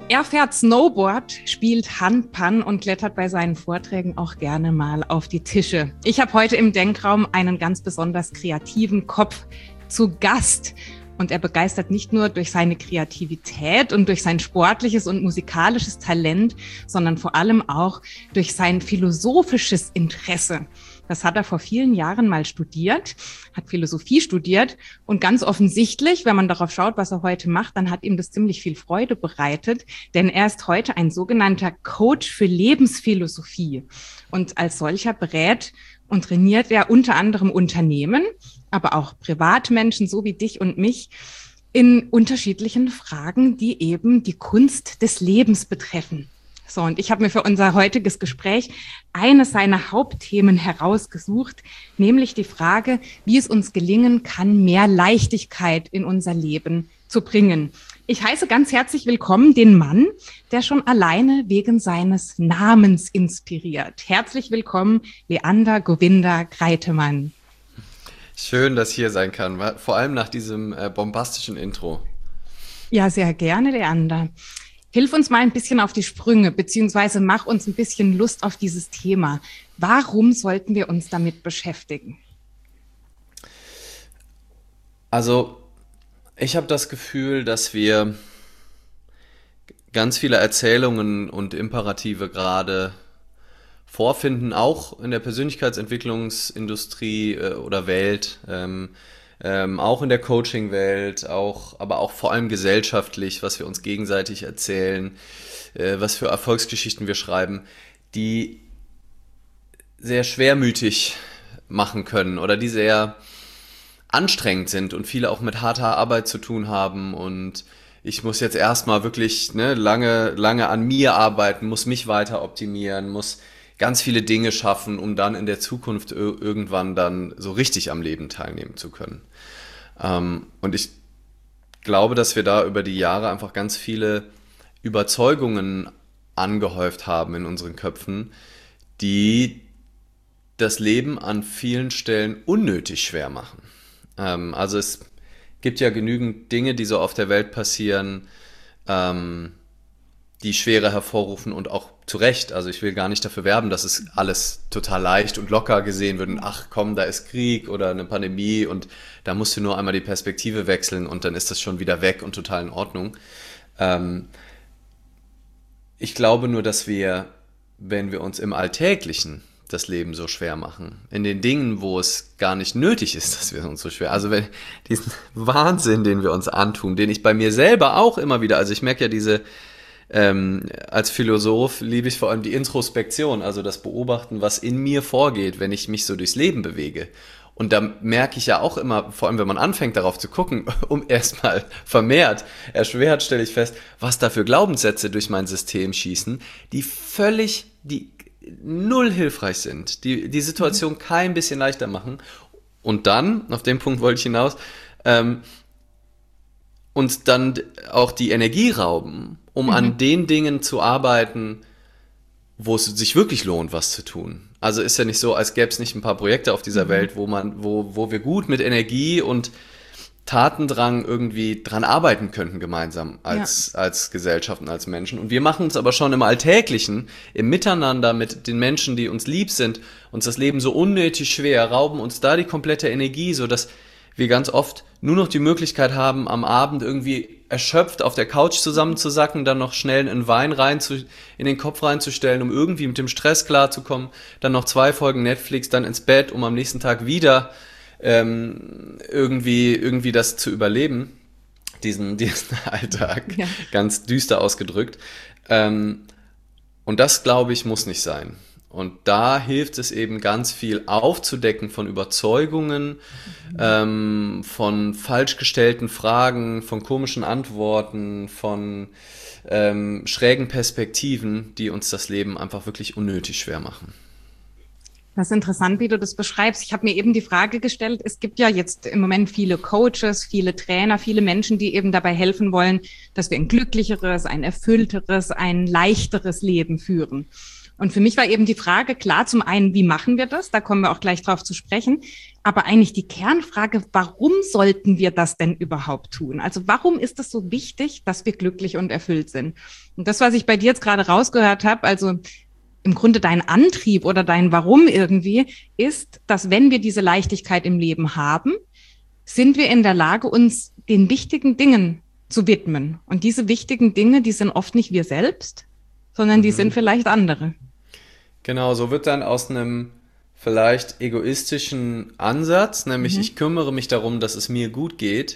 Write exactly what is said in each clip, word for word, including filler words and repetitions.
Er fährt Snowboard, spielt Handpan und klettert bei seinen Vorträgen auch gerne mal auf die Tische. Ich habe heute im Denkraum einen ganz besonders kreativen Kopf zu Gast. Und er begeistert nicht nur durch seine Kreativität und durch sein sportliches und musikalisches Talent, sondern vor allem auch durch sein philosophisches Interesse. Das hat er vor vielen Jahren mal studiert, hat Philosophie studiert und ganz offensichtlich, wenn man darauf schaut, was er heute macht, dann hat ihm das ziemlich viel Freude bereitet, denn er ist heute ein sogenannter Coach für Lebensphilosophie und als solcher berät und trainiert er unter anderem Unternehmen, aber auch Privatmenschen, so wie dich und mich, in unterschiedlichen Fragen, die eben die Kunst des Lebens betreffen. So, und ich habe mir für unser heutiges Gespräch eines seiner Hauptthemen herausgesucht, nämlich die Frage, wie es uns gelingen kann, mehr Leichtigkeit in unser Leben zu bringen. Ich heiße ganz herzlich willkommen den Mann, der schon alleine wegen seines Namens inspiriert. Herzlich willkommen, Leander Govinda Greitemann. Schön, dass ich hier sein kann, vor allem nach diesem äh, bombastischen Intro. Ja, sehr gerne, Leander. Hilf uns mal ein bisschen auf die Sprünge, beziehungsweise mach uns ein bisschen Lust auf dieses Thema. Warum sollten wir uns damit beschäftigen? Also, ich habe das Gefühl, dass wir ganz viele Erzählungen und Imperative gerade vorfinden, auch in der Persönlichkeitsentwicklungsindustrie äh, oder Welt, ähm, ähm, auch in der Coaching-Welt, auch, aber auch vor allem gesellschaftlich, was wir uns gegenseitig erzählen, äh, was für Erfolgsgeschichten wir schreiben, die sehr schwermütig machen können oder die sehr anstrengend sind und viele auch mit harter Arbeit zu tun haben und ich muss jetzt erstmal wirklich ne, lange, lange an mir arbeiten, muss mich weiter optimieren, muss ganz viele Dinge schaffen, um dann in der Zukunft irgendwann dann so richtig am Leben teilnehmen zu können. Ähm, und ich glaube, dass wir da über die Jahre einfach ganz viele Überzeugungen angehäuft haben in unseren Köpfen, die das Leben an vielen Stellen unnötig schwer machen. Ähm, also es gibt ja genügend Dinge, die so auf der Welt passieren, ähm, die Schwere hervorrufen und auch zu Recht. Also ich will gar nicht dafür werben, dass es alles total leicht und locker gesehen wird. Und ach komm, da ist Krieg oder eine Pandemie und da musst du nur einmal die Perspektive wechseln und dann ist das schon wieder weg und total in Ordnung. Ähm, ich glaube nur, dass wir, wenn wir uns im Alltäglichen das Leben so schwer machen, in den Dingen, wo es gar nicht nötig ist, dass wir uns so schwer, also wenn diesen Wahnsinn, den wir uns antun, den ich bei mir selber auch immer wieder, also ich merke ja diese Ähm, als Philosoph liebe ich vor allem die Introspektion, also das Beobachten, was in mir vorgeht, wenn ich mich so durchs Leben bewege. Und da merke ich ja auch immer, vor allem wenn man anfängt darauf zu gucken, um erstmal vermehrt, erschwert stelle ich fest, was da für Glaubenssätze durch mein System schießen, die völlig, die null hilfreich sind, die die Situation kein bisschen leichter machen. Und dann, auf den Punkt wollte ich hinaus, ähm, uns dann auch die Energie rauben, um mhm. an den Dingen zu arbeiten, wo es sich wirklich lohnt, was zu tun. Also ist ja nicht so, als gäbe es nicht ein paar Projekte auf dieser mhm. Welt, wo man, wo, wo wir gut mit Energie und Tatendrang irgendwie dran arbeiten könnten gemeinsam als, ja. als Gesellschaft und als Menschen. Und wir machen uns aber schon im Alltäglichen, im Miteinander mit den Menschen, die uns lieb sind, uns das Leben so unnötig schwer, rauben uns da die komplette Energie, sodass wir ganz oft nur noch die Möglichkeit haben, am Abend irgendwie erschöpft auf der Couch zusammenzusacken, dann noch schnell einen Wein rein zu, in den Kopf reinzustellen, um irgendwie mit dem Stress klarzukommen, dann noch zwei Folgen Netflix, dann ins Bett, um am nächsten Tag wieder ähm, irgendwie, irgendwie das zu überleben, diesen, diesen Alltag, ja. Ganz düster ausgedrückt. Ähm, und das, glaube ich, muss nicht sein. Und da hilft es eben ganz viel aufzudecken von Überzeugungen, mhm. ähm, von falsch gestellten Fragen, von komischen Antworten, von ähm, schrägen Perspektiven, die uns das Leben einfach wirklich unnötig schwer machen. Das ist interessant, wie du das beschreibst. Ich habe mir eben die Frage gestellt, es gibt ja jetzt im Moment viele Coaches, viele Trainer, viele Menschen, die eben dabei helfen wollen, dass wir ein glücklicheres, ein erfüllteres, ein leichteres Leben führen. Und für mich war eben die Frage, klar, zum einen, wie machen wir das? Da kommen wir auch gleich drauf zu sprechen. Aber eigentlich die Kernfrage, warum sollten wir das denn überhaupt tun? Also warum ist es so wichtig, dass wir glücklich und erfüllt sind? Und das, was ich bei dir jetzt gerade rausgehört habe, also im Grunde dein Antrieb oder dein Warum irgendwie, ist, dass wenn wir diese Leichtigkeit im Leben haben, sind wir in der Lage, uns den wichtigen Dingen zu widmen. Und diese wichtigen Dinge, die sind oft nicht wir selbst, sondern die mhm. sind vielleicht andere. Genau, so wird dann aus einem vielleicht egoistischen Ansatz, nämlich mhm. ich kümmere mich darum, dass es mir gut geht,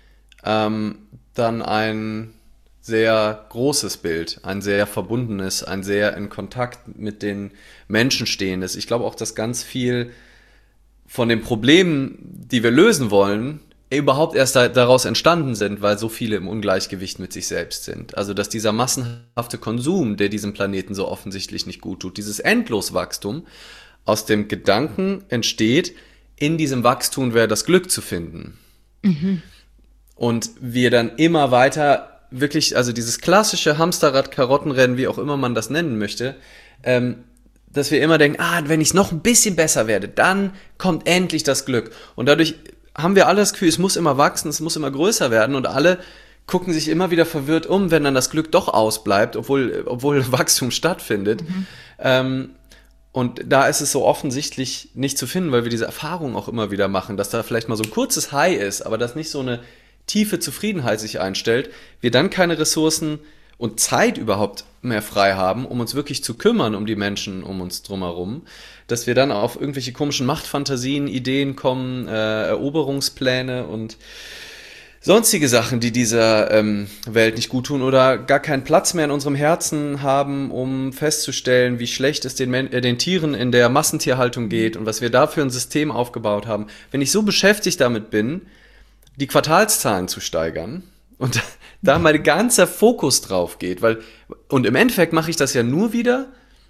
ähm, dann ein sehr großes Bild, ein sehr verbundenes, ein sehr in Kontakt mit den Menschen stehendes. Ich glaube auch, dass ganz viel von den Problemen, die wir lösen wollen, überhaupt erst da, daraus entstanden sind, weil so viele im Ungleichgewicht mit sich selbst sind. Also dass dieser massenhafte Konsum, der diesem Planeten so offensichtlich nicht gut tut, dieses Endloswachstum aus dem Gedanken entsteht, in diesem Wachstum wäre das Glück zu finden. Mhm. Und wir dann immer weiter wirklich, also dieses klassische Hamsterrad-Karottenrennen, wie auch immer man das nennen möchte, ähm, dass wir immer denken, ah, wenn ich noch ein bisschen besser werde, dann kommt endlich das Glück. Und dadurch haben wir alle das Gefühl, es muss immer wachsen, es muss immer größer werden und alle gucken sich immer wieder verwirrt um, wenn dann das Glück doch ausbleibt, obwohl, obwohl Wachstum stattfindet. Mhm. Ähm, und da ist es so offensichtlich nicht zu finden, weil wir diese Erfahrung auch immer wieder machen, dass da vielleicht mal so ein kurzes High ist, aber dass nicht so eine tiefe Zufriedenheit sich einstellt, wir dann keine Ressourcen und Zeit überhaupt mehr frei haben, um uns wirklich zu kümmern um die Menschen um uns drumherum, dass wir dann auf irgendwelche komischen Machtfantasien, Ideen kommen, äh, Eroberungspläne und sonstige Sachen, die dieser ähm, Welt nicht gut tun oder gar keinen Platz mehr in unserem Herzen haben, um festzustellen, wie schlecht es den, Men- äh, den Tieren in der Massentierhaltung geht und was wir da für ein System aufgebaut haben. Wenn ich so beschäftigt damit bin, die Quartalszahlen zu steigern und da mein ganzer Fokus drauf geht, weil, und im Endeffekt mache ich das ja nur wieder,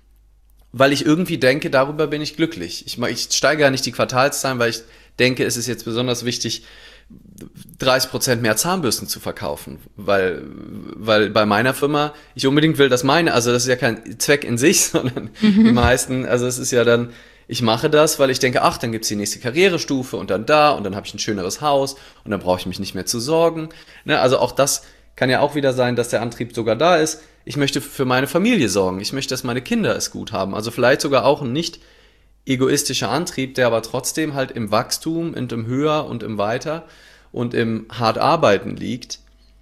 weil ich irgendwie denke, darüber bin ich glücklich. Ich, ich steigere ja nicht die Quartalszahlen, weil ich denke, es ist jetzt besonders wichtig, dreißig Prozent mehr Zahnbürsten zu verkaufen, weil, weil bei meiner Firma ich unbedingt will, dass meine, also das ist ja kein Zweck in sich, sondern mhm. die meisten, also es ist ja dann, ich mache das, weil ich denke, ach, dann gibt's die nächste Karrierestufe und dann da und dann habe ich ein schöneres Haus und dann brauche ich mich nicht mehr zu sorgen. Ne, also auch das kann ja auch wieder sein, dass der Antrieb sogar da ist. Ich möchte für meine Familie sorgen. Ich möchte, dass meine Kinder es gut haben. Also vielleicht sogar auch ein nicht egoistischer Antrieb, der aber trotzdem halt im Wachstum und im Höher und im Weiter und im hart Arbeiten liegt,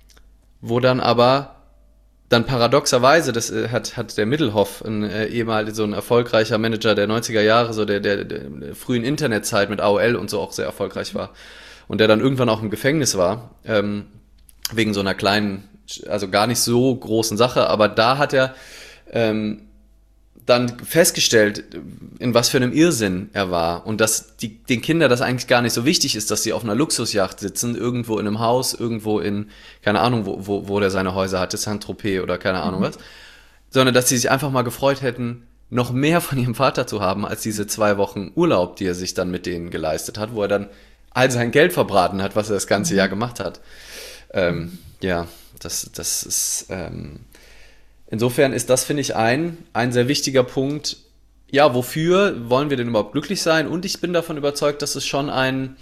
wo dann aber dann paradoxerweise, das hat, hat der Middelhoff, ein äh, ehemaliger, so ein erfolgreicher Manager der neunziger Jahre, so der, der, der frühen Internetzeit mit A O L und so auch sehr erfolgreich war und der dann irgendwann auch im Gefängnis war, ähm, wegen so einer kleinen, also gar nicht so großen Sache, aber da hat er ähm, dann festgestellt, in was für einem Irrsinn er war und dass die, den Kindern das eigentlich gar nicht so wichtig ist, dass sie auf einer Luxusjacht sitzen, irgendwo in einem Haus, irgendwo in, keine Ahnung, wo, wo, wo der seine Häuser hatte, Saint-Tropez oder keine Ahnung mhm. was, sondern dass sie sich einfach mal gefreut hätten, noch mehr von ihrem Vater zu haben, als diese zwei Wochen Urlaub, die er sich dann mit denen geleistet hat, wo er dann all sein Geld verbraten hat, was er das ganze mhm. Jahr gemacht hat. Ähm, ja, das, das ist... Ähm, Insofern ist das, finde ich, ein, ein sehr wichtiger Punkt. Ja, wofür wollen wir denn überhaupt glücklich sein? Und ich bin davon überzeugt, dass es schon ein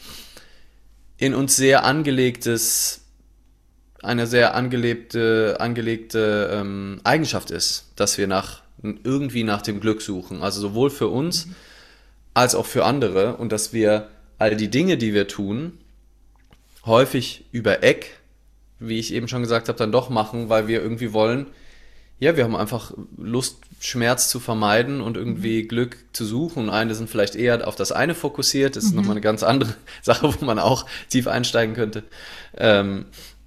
in uns sehr angelegtes, eine sehr angelebte, angelegte ähm, Eigenschaft ist, dass wir nach, irgendwie nach dem Glück suchen. Also sowohl für uns als auch für andere. Und dass wir all die Dinge, die wir tun, häufig über Eck, wie ich eben schon gesagt habe, dann doch machen, weil wir irgendwie wollen, ja, wir haben einfach Lust, Schmerz zu vermeiden und irgendwie mhm. Glück zu suchen. Und eine sind vielleicht eher auf das eine fokussiert. Das ist mhm. nochmal eine ganz andere Sache, wo man auch tief einsteigen könnte. Ähm,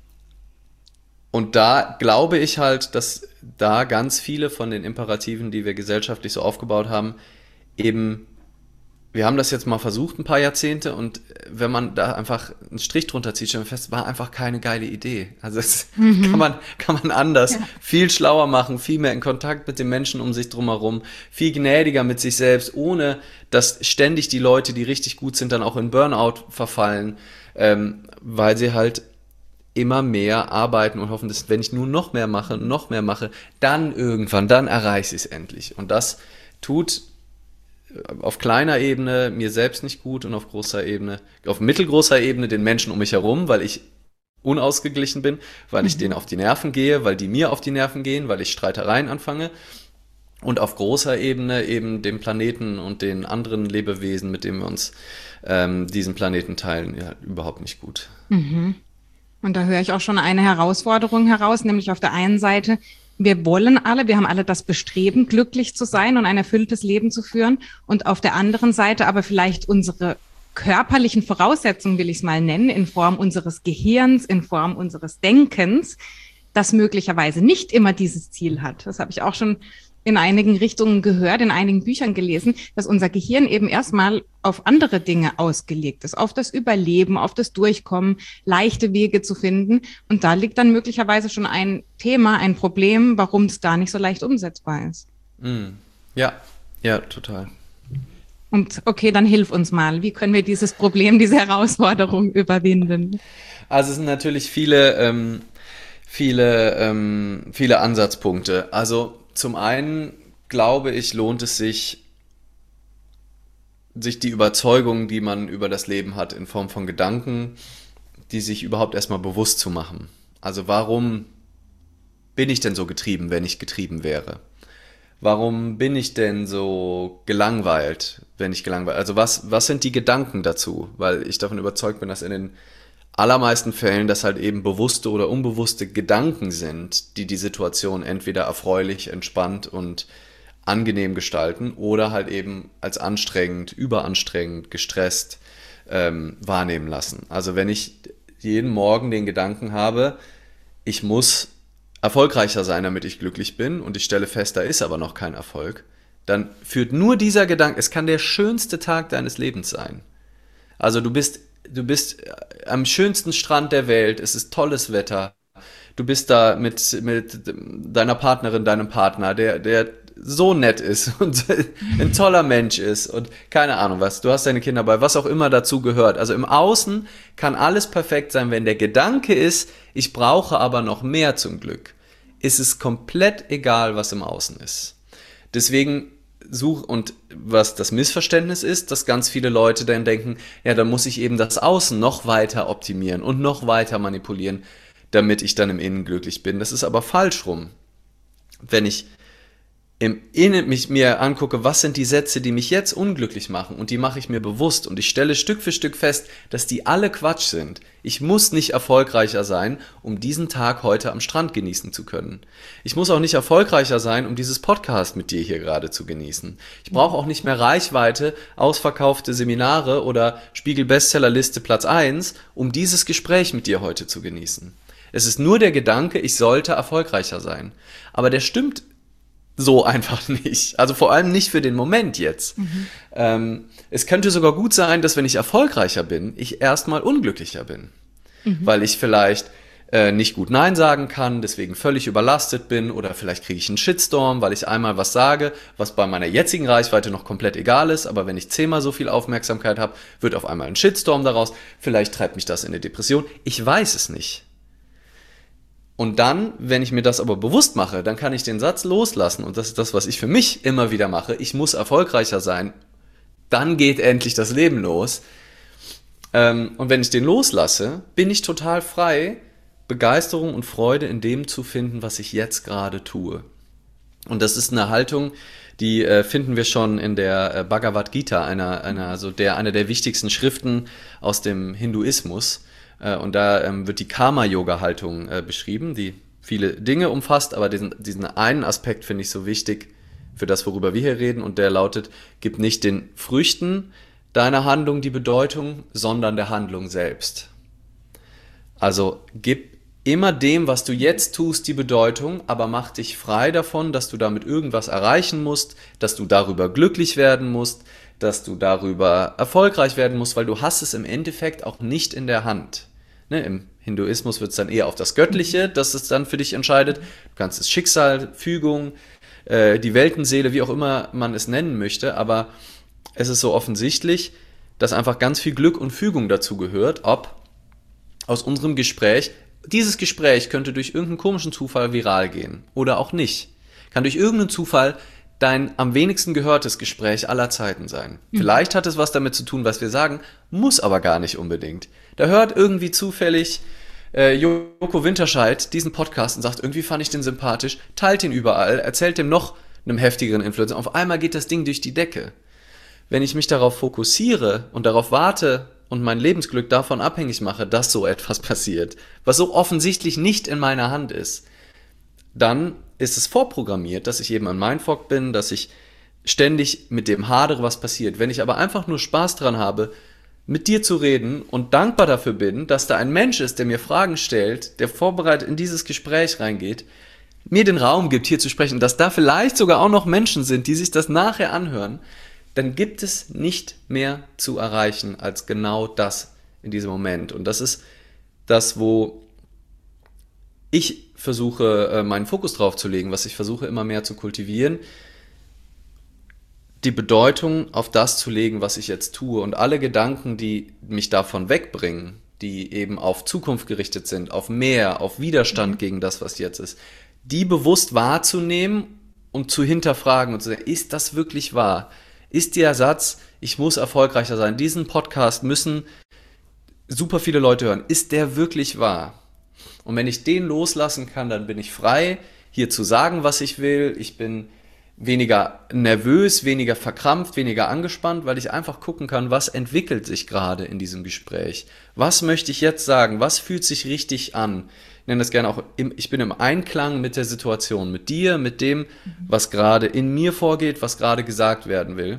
und da glaube ich halt, dass da ganz viele von den Imperativen, die wir gesellschaftlich so aufgebaut haben, eben, wir haben das jetzt mal versucht, ein paar Jahrzehnte, und wenn man da einfach einen Strich drunter zieht, stellt man fest, war einfach keine geile Idee. Also das mhm. kann man, kann man anders, ja. viel schlauer machen, viel mehr in Kontakt mit den Menschen um sich drumherum, viel gnädiger mit sich selbst, ohne dass ständig die Leute, die richtig gut sind, dann auch in Burnout verfallen, ähm, weil sie halt immer mehr arbeiten und hoffen, dass wenn ich nur noch mehr mache, noch mehr mache, dann irgendwann, dann erreiche ich es endlich. Und das tut auf kleiner Ebene mir selbst nicht gut und auf großer Ebene, auf mittelgroßer Ebene den Menschen um mich herum, weil ich unausgeglichen bin, weil ich mhm. denen auf die Nerven gehe, weil die mir auf die Nerven gehen, weil ich Streitereien anfange. Und auf großer Ebene eben dem Planeten und den anderen Lebewesen, mit denen wir uns ähm, diesen Planeten teilen, ja, überhaupt nicht gut. Mhm. Und da höre ich auch schon eine Herausforderung heraus, nämlich auf der einen Seite, wir wollen alle, wir haben alle das Bestreben, glücklich zu sein und ein erfülltes Leben zu führen. Und auf der anderen Seite aber vielleicht unsere körperlichen Voraussetzungen, will ich es mal nennen, in Form unseres Gehirns, in Form unseres Denkens, das möglicherweise nicht immer dieses Ziel hat. Das habe ich auch schon in einigen Richtungen gehört, in einigen Büchern gelesen, dass unser Gehirn eben erstmal auf andere Dinge ausgelegt ist, auf das Überleben, auf das Durchkommen, leichte Wege zu finden. Und da liegt dann möglicherweise schon ein Thema, ein Problem, warum es da nicht so leicht umsetzbar ist. Mm. Ja, ja, total. Und okay, dann hilf uns mal. Wie können wir dieses Problem, diese Herausforderung überwinden? Also es sind natürlich viele, ähm, viele, ähm, viele Ansatzpunkte. Also zum einen glaube ich, lohnt es sich, sich die Überzeugungen, die man über das Leben hat, in Form von Gedanken, die sich überhaupt erstmal bewusst zu machen. Also warum bin ich denn so getrieben, wenn ich getrieben wäre? Warum bin ich denn so gelangweilt, wenn ich gelangweilt? Also was, was sind die Gedanken dazu? Weil ich davon überzeugt bin, dass in den allermeisten Fällen das halt eben bewusste oder unbewusste Gedanken sind, die die Situation entweder erfreulich, entspannt und angenehm gestalten oder halt eben als anstrengend, überanstrengend, gestresst ähm, wahrnehmen lassen. Also wenn ich jeden Morgen den Gedanken habe, ich muss erfolgreicher sein, damit ich glücklich bin und ich stelle fest, da ist aber noch kein Erfolg, dann führt nur dieser Gedanke, es kann der schönste Tag deines Lebens sein. Also du bist Du bist am schönsten Strand der Welt, es ist tolles Wetter, du bist da mit, mit deiner Partnerin, deinem Partner, der, der so nett ist und ein toller Mensch ist und keine Ahnung was, du hast deine Kinder bei, was auch immer dazu gehört. Also im Außen kann alles perfekt sein, wenn der Gedanke ist, ich brauche aber noch mehr zum Glück, ist es komplett egal, was im Außen ist. Deswegen such und was das Missverständnis ist, dass ganz viele Leute dann denken, ja, dann muss ich eben das Außen noch weiter optimieren und noch weiter manipulieren, damit ich dann im Innen glücklich bin. Das ist aber falsch rum. Wenn ich im Innen mich mir angucke, was sind die Sätze, die mich jetzt unglücklich machen und die mache ich mir bewusst und ich stelle Stück für Stück fest, dass die alle Quatsch sind. Ich muss nicht erfolgreicher sein, um diesen Tag heute am Strand genießen zu können. Ich muss auch nicht erfolgreicher sein, um dieses Podcast mit dir hier gerade zu genießen. Ich brauche auch nicht mehr Reichweite, ausverkaufte Seminare oder Spiegel-Bestsellerliste Platz eins, um dieses Gespräch mit dir heute zu genießen. Es ist nur der Gedanke, ich sollte erfolgreicher sein. Aber der stimmt so einfach nicht. Also vor allem nicht für den Moment jetzt. Mhm. Ähm, es könnte sogar gut sein, dass wenn ich erfolgreicher bin, ich erstmal unglücklicher bin. Mhm. Weil ich vielleicht äh, nicht gut Nein sagen kann, deswegen völlig überlastet bin oder vielleicht kriege ich einen Shitstorm, weil ich einmal was sage, was bei meiner jetzigen Reichweite noch komplett egal ist, aber wenn ich zehnmal so viel Aufmerksamkeit habe, wird auf einmal ein Shitstorm daraus. Vielleicht treibt mich das in eine Depression. Ich weiß es nicht. Und dann, wenn ich mir das aber bewusst mache, dann kann ich den Satz loslassen. Und das ist das, was ich für mich immer wieder mache. Ich muss erfolgreicher sein. Dann geht endlich das Leben los. Und wenn ich den loslasse, bin ich total frei, Begeisterung und Freude in dem zu finden, was ich jetzt gerade tue. Und das ist eine Haltung, die finden wir schon in der Bhagavad Gita, einer, einer, also der, einer der wichtigsten Schriften aus dem Hinduismus. Und da ähm, wird die Karma-Yoga-Haltung äh, beschrieben, die viele Dinge umfasst, aber diesen, diesen einen Aspekt finde ich so wichtig für das, worüber wir hier reden, und der lautet, gib nicht den Früchten deiner Handlung die Bedeutung, sondern der Handlung selbst. Also gib immer dem, was du jetzt tust, die Bedeutung, aber mach dich frei davon, dass du damit irgendwas erreichen musst, dass du darüber glücklich werden musst, dass du darüber erfolgreich werden musst, weil du hast es im Endeffekt auch nicht in der Hand. Ne, im Hinduismus wird es dann eher auf das Göttliche, das es dann für dich entscheidet. Du kannst es Schicksal, Fügung, äh, die Weltenseele, wie auch immer man es nennen möchte, aber es ist so offensichtlich, dass einfach ganz viel Glück und Fügung dazu gehört, ob aus unserem Gespräch dieses Gespräch könnte durch irgendeinen komischen Zufall viral gehen oder auch nicht. Kann durch irgendeinen Zufall dein am wenigsten gehörtes Gespräch aller Zeiten sein. Mhm. Vielleicht hat es was damit zu tun, was wir sagen, muss aber gar nicht unbedingt. Da hört irgendwie zufällig äh, Joko Winterscheid diesen Podcast und sagt, irgendwie fand ich den sympathisch, teilt ihn überall, erzählt dem noch einem heftigeren Influencer. Auf einmal geht das Ding durch die Decke. Wenn ich mich darauf fokussiere und darauf warte und mein Lebensglück davon abhängig mache, dass so etwas passiert, was so offensichtlich nicht in meiner Hand ist, dann ist es vorprogrammiert, dass ich eben ein Mindfuck bin, dass ich ständig mit dem hadere, was passiert. Wenn ich aber einfach nur Spaß dran habe, mit dir zu reden und dankbar dafür bin, dass da ein Mensch ist, der mir Fragen stellt, der vorbereitet in dieses Gespräch reingeht, mir den Raum gibt, hier zu sprechen, dass da vielleicht sogar auch noch Menschen sind, die sich das nachher anhören, dann gibt es nicht mehr zu erreichen als genau das in diesem Moment. Und das ist das, wo ich versuche, meinen Fokus drauf zu legen, was ich versuche immer mehr zu kultivieren, die Bedeutung auf das zu legen, was ich jetzt tue. Und alle Gedanken, die mich davon wegbringen, die eben auf Zukunft gerichtet sind, auf mehr, auf Widerstand gegen das, was jetzt ist, die bewusst wahrzunehmen und zu hinterfragen und zu sagen, ist das wirklich wahr? Ist der Satz, ich muss erfolgreicher sein, diesen Podcast müssen super viele Leute hören, ist der wirklich wahr? Und wenn ich den loslassen kann, dann bin ich frei, hier zu sagen, was ich will. Ich bin weniger nervös, weniger verkrampft, weniger angespannt, weil ich einfach gucken kann, was entwickelt sich gerade in diesem Gespräch. Was möchte ich jetzt sagen? Was fühlt sich richtig an? Ich nenne das gerne auch, im, ich bin im Einklang mit der Situation, mit dir, mit dem, was gerade in mir vorgeht, was gerade gesagt werden will.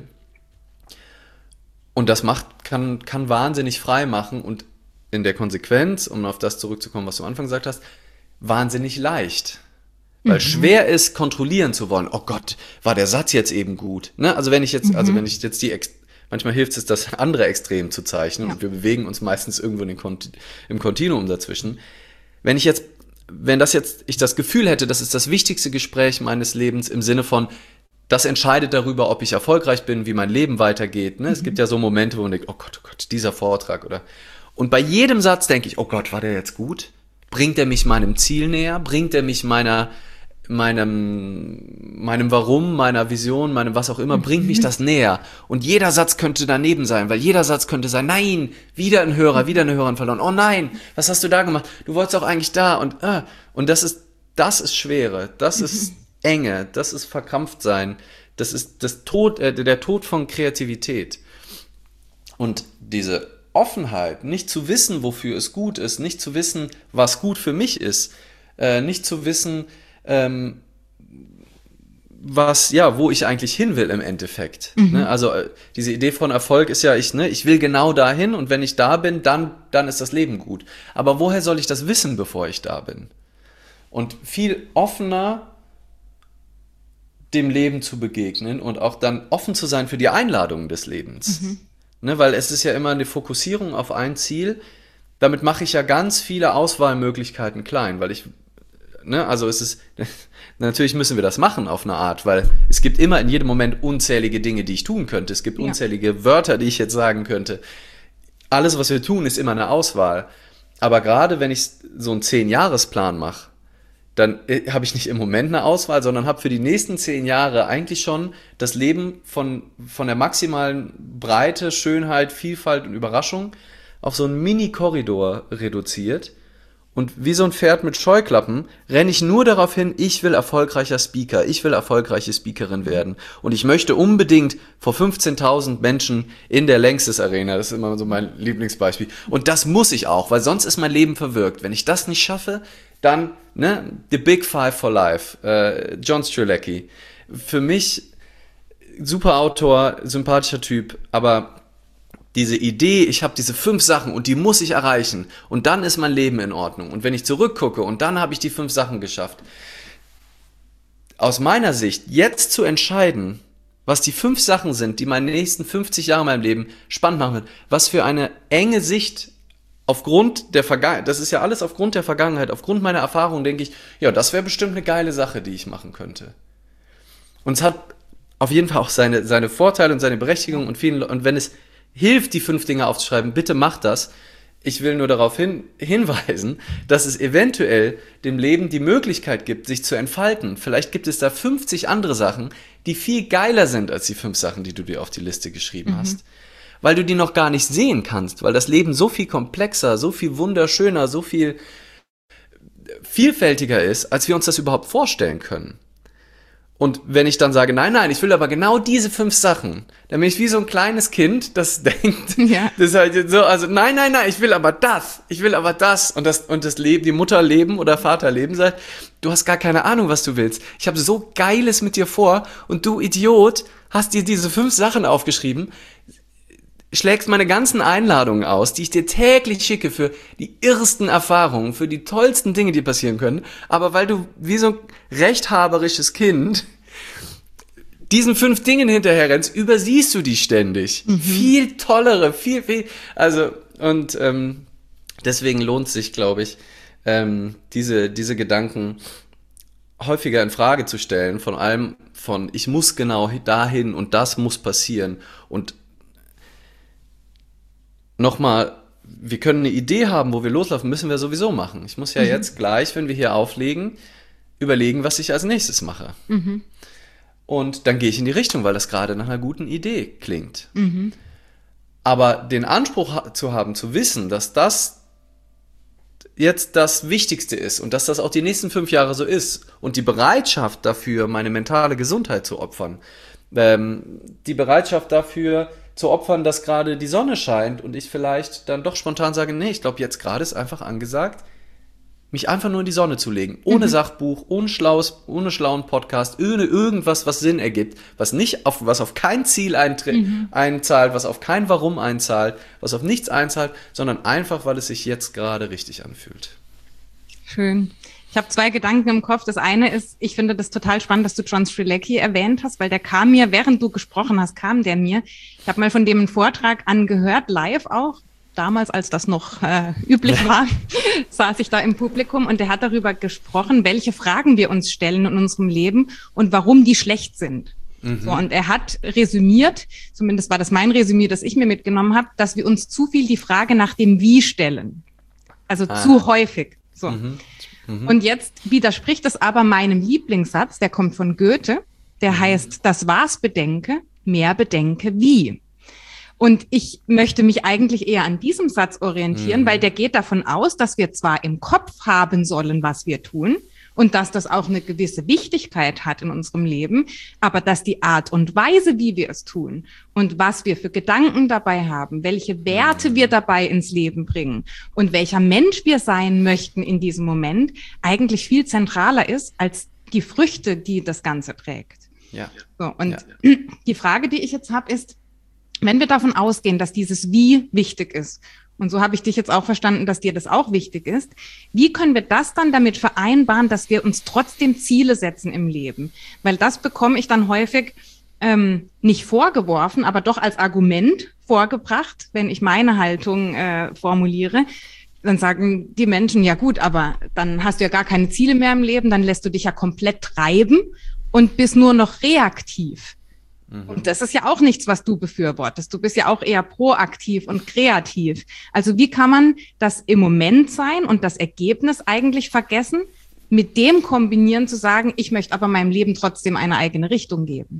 Und das macht, kann, kann wahnsinnig frei machen und in der Konsequenz, um auf das zurückzukommen, was du am Anfang gesagt hast, wahnsinnig leicht. Weil mhm. schwer ist, kontrollieren zu wollen. Oh Gott, war der Satz jetzt eben gut? Ne? Also wenn ich jetzt, mhm. also wenn ich jetzt die, Ex- manchmal hilft es, das andere Extrem zu zeichnen ja. und wir bewegen uns meistens irgendwo in den Kont- im Kontinuum dazwischen. Wenn ich jetzt, wenn das jetzt, ich das Gefühl hätte, das ist das wichtigste Gespräch meines Lebens im Sinne von, das entscheidet darüber, ob ich erfolgreich bin, wie mein Leben weitergeht. Ne? Mhm. Es gibt ja so Momente, wo man denkt, oh Gott, oh Gott, dieser Vortrag oder. Und bei jedem Satz denke ich, oh Gott, war der jetzt gut? Bringt er mich meinem Ziel näher? Bringt er mich meiner, meinem, meinem Warum, meiner Vision, meinem was auch immer, bringt mich das näher? Und jeder Satz könnte daneben sein, weil jeder Satz könnte sein, nein, wieder ein Hörer, wieder eine Hörerin verloren. Oh nein, was hast du da gemacht? Du wolltest auch eigentlich da und, äh. und das ist, das ist Schwere, das ist Enge, das ist Verkrampftsein, das ist das Tod, äh, der Tod von Kreativität. Und diese Offenheit, nicht zu wissen, wofür es gut ist, nicht zu wissen, was gut für mich ist, äh, nicht zu wissen, ähm, was, ja, wo ich eigentlich hin will im Endeffekt. Mhm. Ne? Also äh, diese Idee von Erfolg ist ja, ich, ne, ich will genau dahin und wenn ich da bin, dann, dann ist das Leben gut. Aber woher soll ich das wissen, bevor ich da bin? Und viel offener dem Leben zu begegnen und auch dann offen zu sein für die Einladungen des Lebens. Mhm. Ne, weil es ist ja immer eine Fokussierung auf ein Ziel. Damit mache ich ja ganz viele Auswahlmöglichkeiten klein, weil ich, ne, also es ist, natürlich müssen wir das machen auf eine Art, weil es gibt immer in jedem Moment unzählige Dinge, die ich tun könnte. Es gibt ja. unzählige Wörter, die ich jetzt sagen könnte. Alles, was wir tun, ist immer eine Auswahl. Aber gerade wenn ich so einen zehn-Jahres-Plan mache, dann habe ich nicht im Moment eine Auswahl, sondern habe für die nächsten zehn Jahre eigentlich schon das Leben von, von der maximalen Breite, Schönheit, Vielfalt und Überraschung auf so einen Mini-Korridor reduziert. Und wie so ein Pferd mit Scheuklappen renne ich nur darauf hin, ich will erfolgreicher Speaker, ich will erfolgreiche Speakerin werden. Und ich möchte unbedingt vor fünfzehntausend Menschen in der Längstes Arena, das ist immer so mein Lieblingsbeispiel. Und das muss ich auch, weil sonst ist mein Leben verwirkt. Wenn ich das nicht schaffe, dann, ne, The Big Five for Life, äh, John Strzelecki. Für mich super Autor, sympathischer Typ, aber diese Idee, ich habe diese fünf Sachen und die muss ich erreichen und dann ist mein Leben in Ordnung. Und wenn ich zurückgucke und dann habe ich die fünf Sachen geschafft, aus meiner Sicht jetzt zu entscheiden, was die fünf Sachen sind, die meine nächsten fünfzig Jahre in meinem Leben spannend machen wird, was für eine enge Sicht aufgrund der Vergangenheit, das ist ja alles aufgrund der Vergangenheit, aufgrund meiner Erfahrung denke ich, ja, das wäre bestimmt eine geile Sache, die ich machen könnte. Und es hat auf jeden Fall auch seine, seine Vorteile und seine Berechtigung und vielen, und wenn es hilft, die fünf Dinge aufzuschreiben, bitte macht das. Ich will nur darauf hin, hinweisen, dass es eventuell dem Leben die Möglichkeit gibt, sich zu entfalten. Vielleicht gibt es da fünfzig andere Sachen, die viel geiler sind als die fünf Sachen, die du dir auf die Liste geschrieben mhm. hast. Weil du die noch gar nicht sehen kannst, weil das Leben so viel komplexer, so viel wunderschöner, so viel vielfältiger ist, als wir uns das überhaupt vorstellen können. Und wenn ich dann sage, nein, nein, ich will aber genau diese fünf Sachen, dann bin ich wie so ein kleines Kind, das denkt, ja. das ist halt so, also nein, nein, nein, ich will aber das, ich will aber das und das und das Leben, die Mutter leben oder Vater leben sagt, du hast gar keine Ahnung, was du willst. Ich habe so Geiles mit dir vor und du Idiot hast dir diese fünf Sachen aufgeschrieben, schlägst meine ganzen Einladungen aus, die ich dir täglich schicke für die irrsten Erfahrungen, für die tollsten Dinge, die passieren können, aber weil du wie so ein rechthaberisches Kind diesen fünf Dingen hinterher rennst, übersiehst du die ständig. Mhm. Viel tollere, viel, viel, also, und ähm, deswegen lohnt es sich, glaube ich, ähm, diese, diese Gedanken häufiger in Frage zu stellen, von allem von, ich muss genau dahin und das muss passieren. Und nochmal, wir können eine Idee haben, wo wir loslaufen, müssen wir sowieso machen. Ich muss ja mhm. jetzt gleich, wenn wir hier auflegen, überlegen, was ich als nächstes mache. Mhm. Und dann gehe ich in die Richtung, weil das gerade nach einer guten Idee klingt. Mhm. Aber den Anspruch zu haben, zu wissen, dass das jetzt das Wichtigste ist und dass das auch die nächsten fünf Jahre so ist und die Bereitschaft dafür, meine mentale Gesundheit zu opfern, ähm, die Bereitschaft dafür zu opfern, dass gerade die Sonne scheint und ich vielleicht dann doch spontan sage, nee, ich glaube, jetzt gerade ist einfach angesagt, mich einfach nur in die Sonne zu legen. Ohne mhm. Sachbuch, ohne schlaues, ohne schlauen Podcast, ohne irgendwas, was Sinn ergibt, was nicht auf, was auf kein Ziel eintritt, mhm. einzahlt, was auf kein Warum einzahlt, was auf nichts einzahlt, sondern einfach, weil es sich jetzt gerade richtig anfühlt. Schön. Ich habe zwei Gedanken im Kopf. Das eine ist, ich finde das total spannend, dass du John Strzelecki erwähnt hast, weil der kam mir, während du gesprochen hast, kam der mir. Ich habe mal von dem einen Vortrag angehört, live auch. Damals, als das noch äh, üblich war, saß ich da im Publikum und der hat darüber gesprochen, welche Fragen wir uns stellen in unserem Leben und warum die schlecht sind. Mhm. So, und er hat resümiert, zumindest war das mein Resümee, das ich mir mitgenommen habe, dass wir uns zu viel die Frage nach dem Wie stellen. Also ah. zu häufig. So. Mhm. Mhm. Und jetzt widerspricht es aber meinem Lieblingssatz, der kommt von Goethe, der mhm. heißt, das Was bedenke, mehr bedenke wie. Und ich möchte mich eigentlich eher an diesem Satz orientieren, mhm. weil der geht davon aus, dass wir zwar im Kopf haben sollen, was wir tun und dass das auch eine gewisse Wichtigkeit hat in unserem Leben, aber dass die Art und Weise, wie wir es tun und was wir für Gedanken dabei haben, welche Werte mhm. wir dabei ins Leben bringen und welcher Mensch wir sein möchten in diesem Moment, eigentlich viel zentraler ist als die Früchte, die das Ganze trägt. Ja. So, und ja. die Frage, die ich jetzt habe, ist, wenn wir davon ausgehen, dass dieses Wie wichtig ist, und so habe ich dich jetzt auch verstanden, dass dir das auch wichtig ist, wie können wir das dann damit vereinbaren, dass wir uns trotzdem Ziele setzen im Leben? Weil das bekomme ich dann häufig ähm, nicht vorgeworfen, aber doch als Argument vorgebracht, wenn ich meine Haltung äh, formuliere. Dann sagen die Menschen, ja gut, aber dann hast du ja gar keine Ziele mehr im Leben, dann lässt du dich ja komplett treiben und bist nur noch reaktiv. Und das ist ja auch nichts, was du befürwortest. Du bist ja auch eher proaktiv und kreativ. Also wie kann man das im Moment sein und das Ergebnis eigentlich vergessen, mit dem kombinieren zu sagen, ich möchte aber meinem Leben trotzdem eine eigene Richtung geben?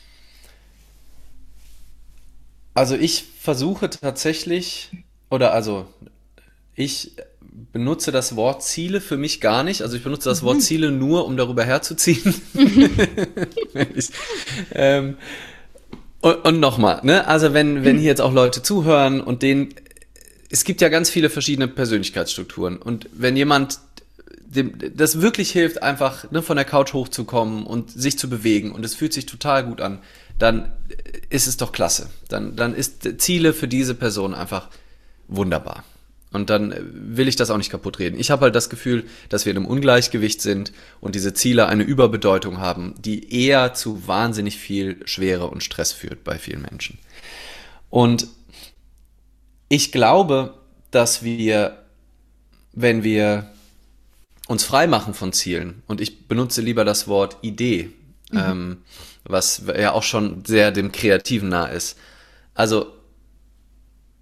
Also ich versuche tatsächlich, oder also ich benutze das Wort Ziele für mich gar nicht. Also ich benutze das mhm. Wort Ziele nur, um darüber herzuziehen. Mhm. ich, ähm, und und nochmal, ne? Also wenn, wenn hier jetzt auch Leute zuhören und denen, es gibt ja ganz viele verschiedene Persönlichkeitsstrukturen. Und wenn jemand, dem das wirklich hilft, einfach ne, von der Couch hochzukommen und sich zu bewegen und es fühlt sich total gut an, dann ist es doch klasse. Dann, dann ist Ziele für diese Person einfach wunderbar. Und dann will ich das auch nicht kaputt reden. Ich habe halt das Gefühl, dass wir in einem Ungleichgewicht sind und diese Ziele eine Überbedeutung haben, die eher zu wahnsinnig viel Schwere und Stress führt bei vielen Menschen. Und ich glaube, dass wir, wenn wir uns frei machen von Zielen, und ich benutze lieber das Wort Idee, mhm. ähm, was ja auch schon sehr dem Kreativen nah ist. Also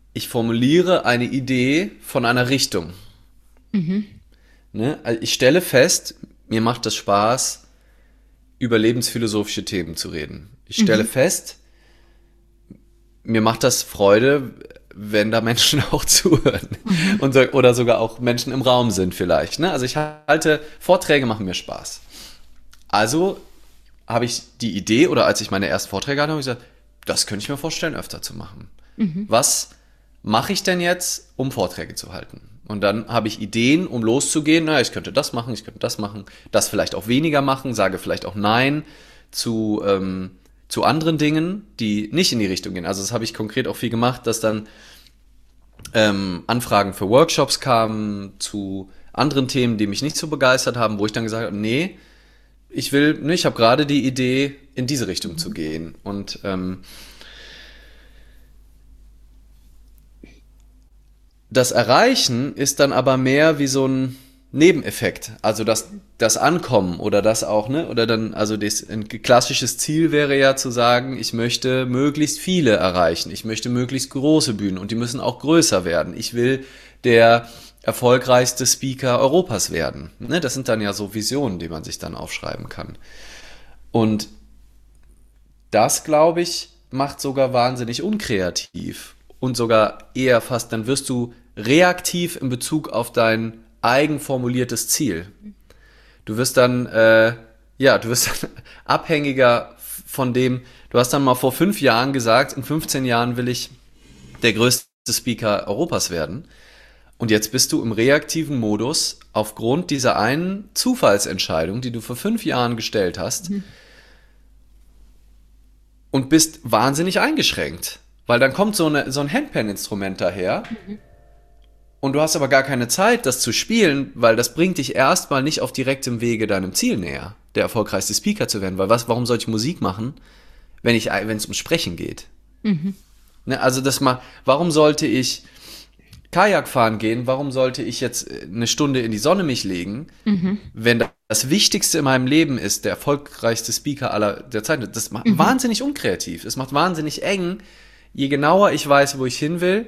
ich formuliere eine Idee von einer Richtung. Mhm. Ne? Also ich stelle fest, mir macht das Spaß, über lebensphilosophische Themen zu reden. Ich stelle mhm. fest, mir macht das Freude, wenn da Menschen auch zuhören. Mhm. Und so, oder sogar auch Menschen im Raum sind vielleicht. Ne? Also ich halte, Vorträge machen mir Spaß. Also habe ich die Idee, oder als ich meine ersten Vorträge hatte, habe ich gesagt, das könnte ich mir vorstellen, öfter zu machen. Mhm. Was mache ich denn jetzt, um Vorträge zu halten? Und dann habe ich Ideen, um loszugehen. Naja, ich könnte das machen, ich könnte das machen, das vielleicht auch weniger machen, sage vielleicht auch Nein zu, ähm, zu anderen Dingen, die nicht in die Richtung gehen. Also das habe ich konkret auch viel gemacht, dass dann ähm, Anfragen für Workshops kamen zu anderen Themen, die mich nicht so begeistert haben, wo ich dann gesagt habe, nee, ich will, ne, ich habe gerade die Idee, in diese Richtung mhm. zu gehen. Und ähm, das Erreichen ist dann aber mehr wie so ein Nebeneffekt. Also das, das Ankommen oder das auch, ne? Oder dann, also das, ein klassisches Ziel wäre ja zu sagen, ich möchte möglichst viele erreichen. Ich möchte möglichst große Bühnen und die müssen auch größer werden. Ich will der erfolgreichste Speaker Europas werden. Ne? Das sind dann ja so Visionen, die man sich dann aufschreiben kann. Und das, glaube ich, macht sogar wahnsinnig unkreativ. Und sogar eher fast, dann wirst du reaktiv in Bezug auf dein eigen formuliertes Ziel. Du wirst dann, äh, ja, du wirst dann abhängiger von dem, du hast dann mal vor fünf Jahren gesagt, in fünfzehn Jahren will ich der größte Speaker Europas werden. Und jetzt bist du im reaktiven Modus aufgrund dieser einen Zufallsentscheidung, die du vor fünf Jahren gestellt hast, mhm. und bist wahnsinnig eingeschränkt. Weil dann kommt so, eine, so ein Handpan-Instrument daher mhm. und du hast aber gar keine Zeit, das zu spielen, weil das bringt dich erstmal nicht auf direktem Wege deinem Ziel näher, der erfolgreichste Speaker zu werden. Weil was, warum soll ich Musik machen, wenn ich, wenn es ums Sprechen geht? Mhm. Ne, also das mal, warum sollte ich Kajak fahren gehen? Warum sollte ich jetzt eine Stunde in die Sonne mich legen, mhm. wenn das Wichtigste in meinem Leben ist, der erfolgreichste Speaker aller der Zeit? Das macht mhm. wahnsinnig unkreativ. Es macht wahnsinnig eng. Je genauer ich weiß, wo ich hin will,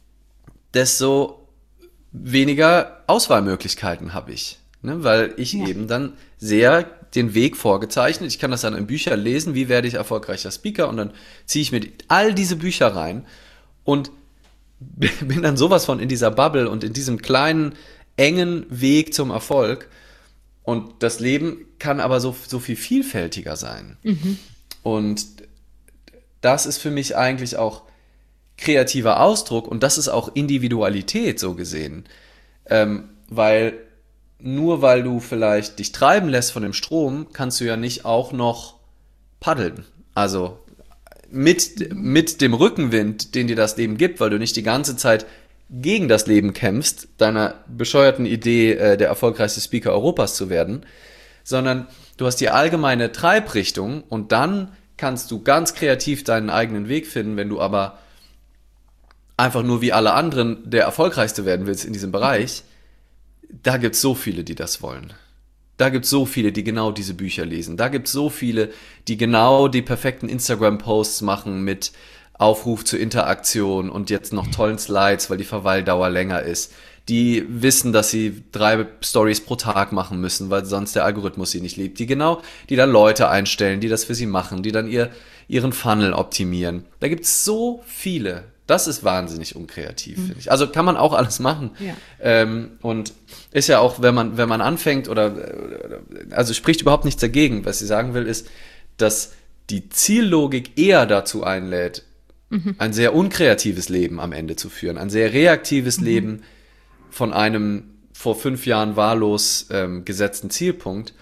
desto weniger Auswahlmöglichkeiten habe ich. Ne? Weil ich ja. eben dann sehr den Weg vorgezeichnet, ich kann das dann in Büchern lesen, wie werde ich erfolgreicher Speaker, und dann ziehe ich mir all diese Bücher rein und bin dann sowas von in dieser Bubble und in diesem kleinen, engen Weg zum Erfolg. Und das Leben kann aber so, so viel vielfältiger sein. Mhm. Und das ist für mich eigentlich auch kreativer Ausdruck und das ist auch Individualität so gesehen. Ähm, weil nur weil du vielleicht dich treiben lässt von dem Strom, kannst du ja nicht auch noch paddeln. Also mit, mit dem Rückenwind, den dir das Leben gibt, weil du nicht die ganze Zeit gegen das Leben kämpfst, deiner bescheuerten Idee, äh, der erfolgreichste Speaker Europas zu werden, sondern du hast die allgemeine Treibrichtung und dann kannst du ganz kreativ deinen eigenen Weg finden. Wenn du aber einfach nur wie alle anderen der Erfolgreichste werden willst in diesem Bereich, da gibt es so viele, die das wollen. Da gibt es so viele, die genau diese Bücher lesen. Da gibt es so viele, die genau die perfekten Instagram-Posts machen mit Aufruf zur Interaktion und jetzt noch tollen Slides, weil die Verweildauer länger ist. Die wissen, dass sie drei Stories pro Tag machen müssen, weil sonst der Algorithmus sie nicht liebt. Die genau, die dann Leute einstellen, die das für sie machen, die dann ihr, ihren Funnel optimieren. Da gibt es so viele. Das ist wahnsinnig unkreativ, mhm. finde ich. Also kann man auch alles machen. Ja. Ähm, und ist ja auch, wenn man, wenn man anfängt oder, also spricht überhaupt nichts dagegen. Was ich sagen will, ist, dass die Ziellogik eher dazu einlädt, mhm. ein sehr unkreatives Leben am Ende zu führen. Ein sehr reaktives mhm. Leben von einem vor fünf Jahren wahllos ähm, gesetzten Zielpunkt.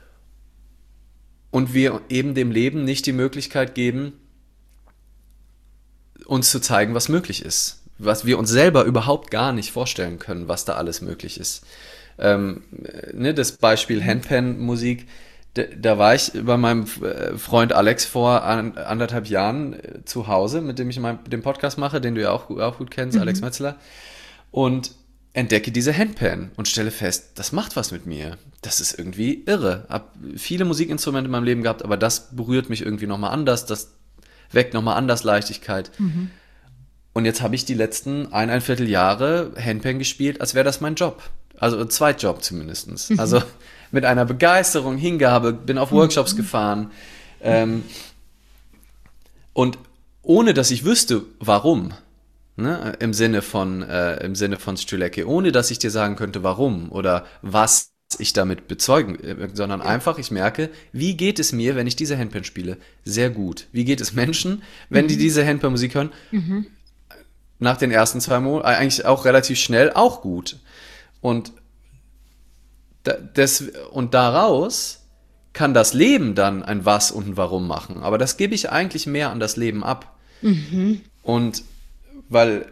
Und wir eben dem Leben nicht die Möglichkeit geben, uns zu zeigen, was möglich ist. Was wir uns selber überhaupt gar nicht vorstellen können, was da alles möglich ist. Ähm, ne, das Beispiel Handpan-Musik, da, da war ich bei meinem Freund Alex vor an, anderthalb Jahren äh, zu Hause, mit dem ich mein, den Podcast mache, den du ja auch, auch gut kennst, mhm. Alex Metzler, und entdecke diese Handpan und stelle fest, das macht was mit mir. Das ist irgendwie irre. Hab viele Musikinstrumente in meinem Leben gehabt, aber das berührt mich irgendwie nochmal anders, das weckt nochmal anders Leichtigkeit. Mhm. Und jetzt habe ich die letzten eineinviertel Jahre Handpan gespielt, als wäre das mein Job. Also ein Zweitjob zumindest. Mhm. Also mit einer Begeisterung, Hingabe, bin auf Workshops mhm. gefahren. Ähm, und ohne, dass ich wüsste, warum, ne, im Sinne von, äh, im Sinne von Strzelecki, ohne, dass ich dir sagen könnte, warum oder was ich damit bezeugen, sondern ja. einfach, ich merke, wie geht es mir, wenn ich diese Handpan spiele? Sehr gut. Wie geht es Menschen, wenn mhm. die diese Handpan-Musik hören? Mhm. Nach den ersten zwei Monaten, eigentlich auch relativ schnell, auch gut. Und, das, und daraus kann das Leben dann ein Was und ein Warum machen. Aber das gebe ich eigentlich mehr an das Leben ab. Mhm. Und weil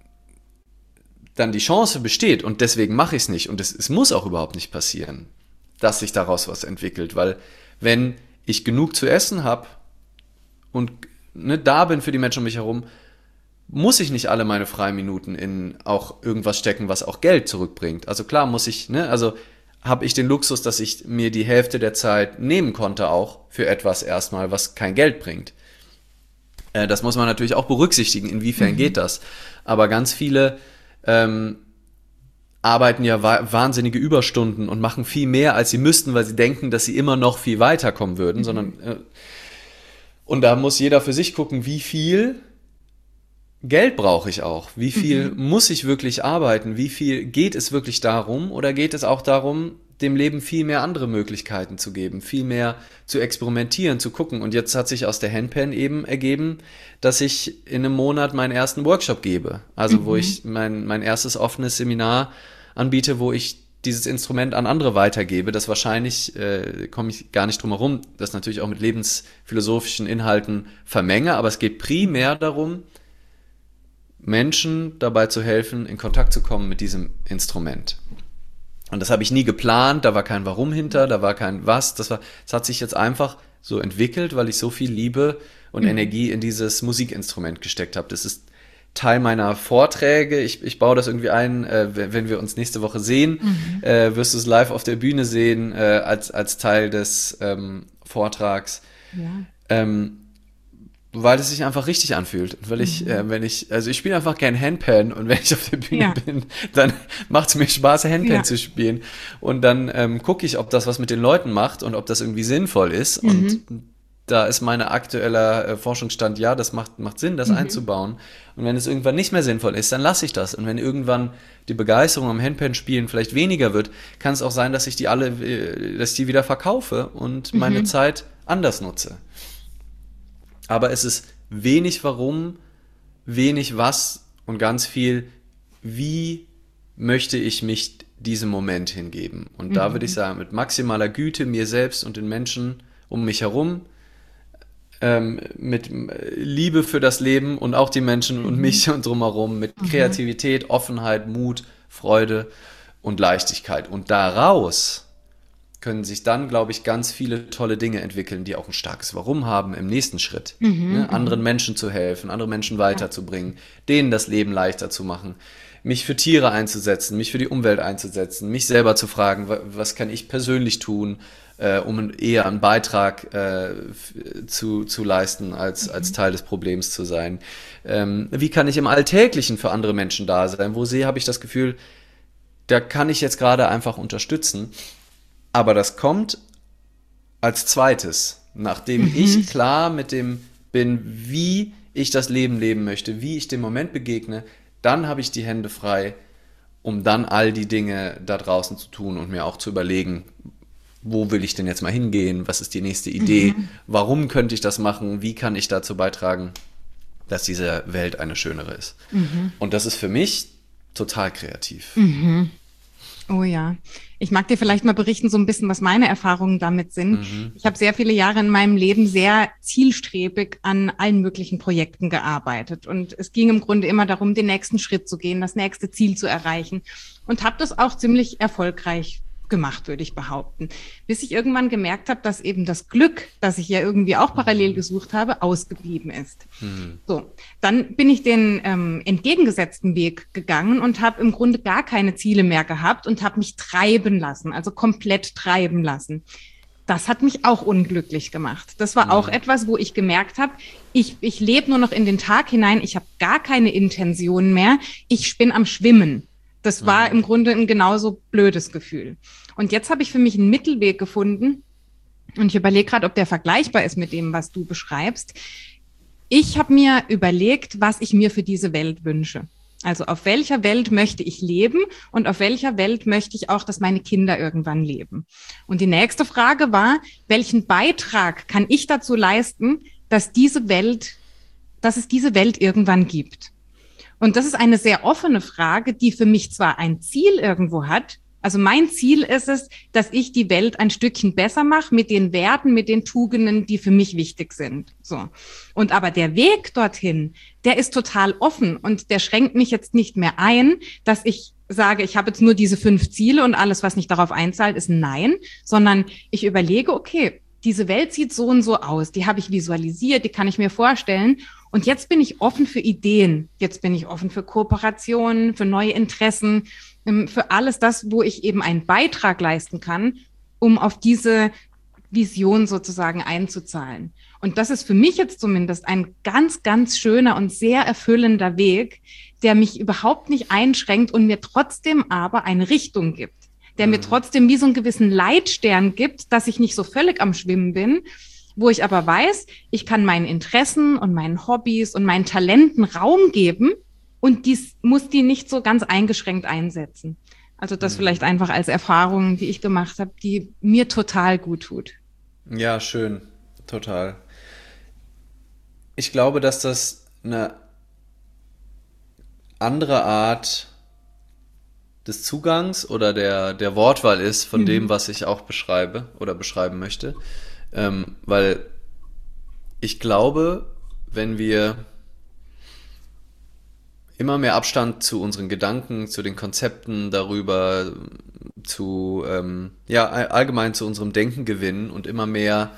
dann die Chance besteht, und deswegen mache ich es nicht, und es, es muss auch überhaupt nicht passieren, dass sich daraus was entwickelt. Weil wenn ich genug zu essen habe und ne, da bin für die Menschen um mich herum, muss ich nicht alle meine freien Minuten in auch irgendwas stecken, was auch Geld zurückbringt. Also klar muss ich, ne, also habe ich den Luxus, dass ich mir die Hälfte der Zeit nehmen konnte auch für etwas erstmal, was kein Geld bringt. Äh, das muss man natürlich auch berücksichtigen, inwiefern mhm. geht das. Aber ganz viele ähm, arbeiten ja wa- wahnsinnige Überstunden und machen viel mehr, als sie müssten, weil sie denken, dass sie immer noch viel weiterkommen würden, mhm. sondern äh, und da muss jeder für sich gucken, wie viel Geld brauche ich auch. Wie viel mhm. muss ich wirklich arbeiten? Wie viel geht es wirklich darum? Oder geht es auch darum, dem Leben viel mehr andere Möglichkeiten zu geben, viel mehr zu experimentieren, zu gucken? Und jetzt hat sich aus der Handpan eben ergeben, dass ich in einem Monat meinen ersten Workshop gebe. Also mhm. wo ich mein, mein erstes offenes Seminar anbiete, wo ich dieses Instrument an andere weitergebe. Das wahrscheinlich, äh, komme ich gar nicht drum herum, das natürlich auch mit lebensphilosophischen Inhalten vermenge. Aber es geht primär darum, Menschen dabei zu helfen, in Kontakt zu kommen mit diesem Instrument. Und das habe ich nie geplant, da war kein Warum hinter, da war kein Was, das war, es hat sich jetzt einfach so entwickelt, weil ich so viel Liebe und mhm. Energie in dieses Musikinstrument gesteckt habe. Das ist Teil meiner Vorträge, ich, ich baue das irgendwie ein, äh, wenn wir uns nächste Woche sehen, mhm. äh, wirst du es live auf der Bühne sehen, äh, als, als Teil des ähm, Vortrags. Ja. Ähm, Weil es sich einfach richtig anfühlt. Weil ich, mhm. äh, wenn ich, also ich spiele einfach gern Handpan und wenn ich auf der Bühne ja. bin, dann macht es mir Spaß, Handpan ja. zu spielen. Und dann ähm, gucke ich, ob das was mit den Leuten macht und ob das irgendwie sinnvoll ist. Mhm. Und da ist mein aktueller äh, Forschungsstand, ja, das macht, macht Sinn, das mhm. einzubauen. Und wenn es irgendwann nicht mehr sinnvoll ist, dann lasse ich das. Und wenn irgendwann die Begeisterung am Handpan-Spielen vielleicht weniger wird, kann es auch sein, dass ich die alle, äh, dass ich die wieder verkaufe und mhm. meine Zeit anders nutze. Aber es ist wenig Warum, wenig Was und ganz viel, wie möchte ich mich diesem Moment hingeben. Und mhm. da würde ich sagen, mit maximaler Güte mir selbst und den Menschen um mich herum, ähm, mit Liebe für das Leben und auch die Menschen mhm. und mich und drumherum, mit mhm. Kreativität, Offenheit, Mut, Freude und Leichtigkeit. Und daraus können sich dann, glaube ich, ganz viele tolle Dinge entwickeln, die auch ein starkes Warum haben im nächsten Schritt. Mhm, ne? Anderen Menschen zu helfen, andere Menschen weiterzubringen, ja. denen das Leben leichter zu machen, mich für Tiere einzusetzen, mich für die Umwelt einzusetzen, mich selber zu fragen, was kann ich persönlich tun, äh, um eher einen Beitrag äh, zu, zu leisten, als, mhm. als Teil des Problems zu sein. Ähm, wie kann ich im Alltäglichen für andere Menschen da sein? Wo sehe, habe ich das Gefühl, da kann ich jetzt gerade einfach unterstützen. Aber das kommt als zweites, nachdem mhm. ich klar mit dem bin, wie ich das Leben leben möchte, wie ich dem Moment begegne, dann habe ich die Hände frei, um dann all die Dinge da draußen zu tun und mir auch zu überlegen, wo will ich denn jetzt mal hingehen, was ist die nächste Idee, mhm. warum könnte ich das machen, wie kann ich dazu beitragen, dass diese Welt eine schönere ist. Mhm. Und das ist für mich total kreativ. Mhm. Oh ja. Ich mag dir vielleicht mal berichten, so ein bisschen, was meine Erfahrungen damit sind. Mhm. Ich habe sehr viele Jahre in meinem Leben sehr zielstrebig an allen möglichen Projekten gearbeitet. Und es ging im Grunde immer darum, den nächsten Schritt zu gehen, das nächste Ziel zu erreichen. Und habe das auch ziemlich erfolgreich gemacht, würde ich behaupten. Bis ich irgendwann gemerkt habe, dass eben das Glück, das ich ja irgendwie auch parallel gesucht habe, ausgeblieben ist. Mhm. So, dann bin ich den ähm, entgegengesetzten Weg gegangen und habe im Grunde gar keine Ziele mehr gehabt und habe mich treiben lassen, also komplett treiben lassen. Das hat mich auch unglücklich gemacht. Das war mhm. auch etwas, wo ich gemerkt habe, ich, ich lebe nur noch in den Tag hinein, ich habe gar keine Intention mehr, ich bin am Schwimmen. Das war mhm. im Grunde ein genauso blödes Gefühl. Und jetzt habe ich für mich einen Mittelweg gefunden und ich überlege gerade, ob der vergleichbar ist mit dem, was du beschreibst. Ich habe mir überlegt, was ich mir für diese Welt wünsche. Also auf welcher Welt möchte ich leben und auf welcher Welt möchte ich auch, dass meine Kinder irgendwann leben. Und die nächste Frage war, welchen Beitrag kann ich dazu leisten, dass diese Welt, dass es diese Welt irgendwann gibt? Und das ist eine sehr offene Frage, die für mich zwar ein Ziel irgendwo hat. Also mein Ziel ist es, dass ich die Welt ein Stückchen besser mache mit den Werten, mit den Tugenden, die für mich wichtig sind. So. Und aber der Weg dorthin, der ist total offen und der schränkt mich jetzt nicht mehr ein, dass ich sage, ich habe jetzt nur diese fünf Ziele und alles, was nicht darauf einzahlt, ist nein, sondern ich überlege, okay, diese Welt sieht so und so aus, die habe ich visualisiert, die kann ich mir vorstellen. Und jetzt bin ich offen für Ideen, jetzt bin ich offen für Kooperationen, für neue Interessen, für alles das, wo ich eben einen Beitrag leisten kann, um auf diese Vision sozusagen einzuzahlen. Und das ist für mich jetzt zumindest ein ganz, ganz schöner und sehr erfüllender Weg, der mich überhaupt nicht einschränkt und mir trotzdem aber eine Richtung gibt, der mhm. mir trotzdem wie so einen gewissen Leitstern gibt, dass ich nicht so völlig am Schwimmen bin, wo ich aber weiß, ich kann meinen Interessen und meinen Hobbys und meinen Talenten Raum geben und dies muss die nicht so ganz eingeschränkt einsetzen. Also das mhm. vielleicht einfach als Erfahrung, die ich gemacht habe, die mir total gut tut. Ja, schön. Total. Ich glaube, dass das eine andere Art des Zugangs oder der, der Wortwahl ist von mhm. dem, was ich auch beschreibe oder beschreiben möchte. Ähm, weil ich glaube, wenn wir immer mehr Abstand zu unseren Gedanken, zu den Konzepten darüber, zu ähm, ja allgemein zu unserem Denken gewinnen und immer mehr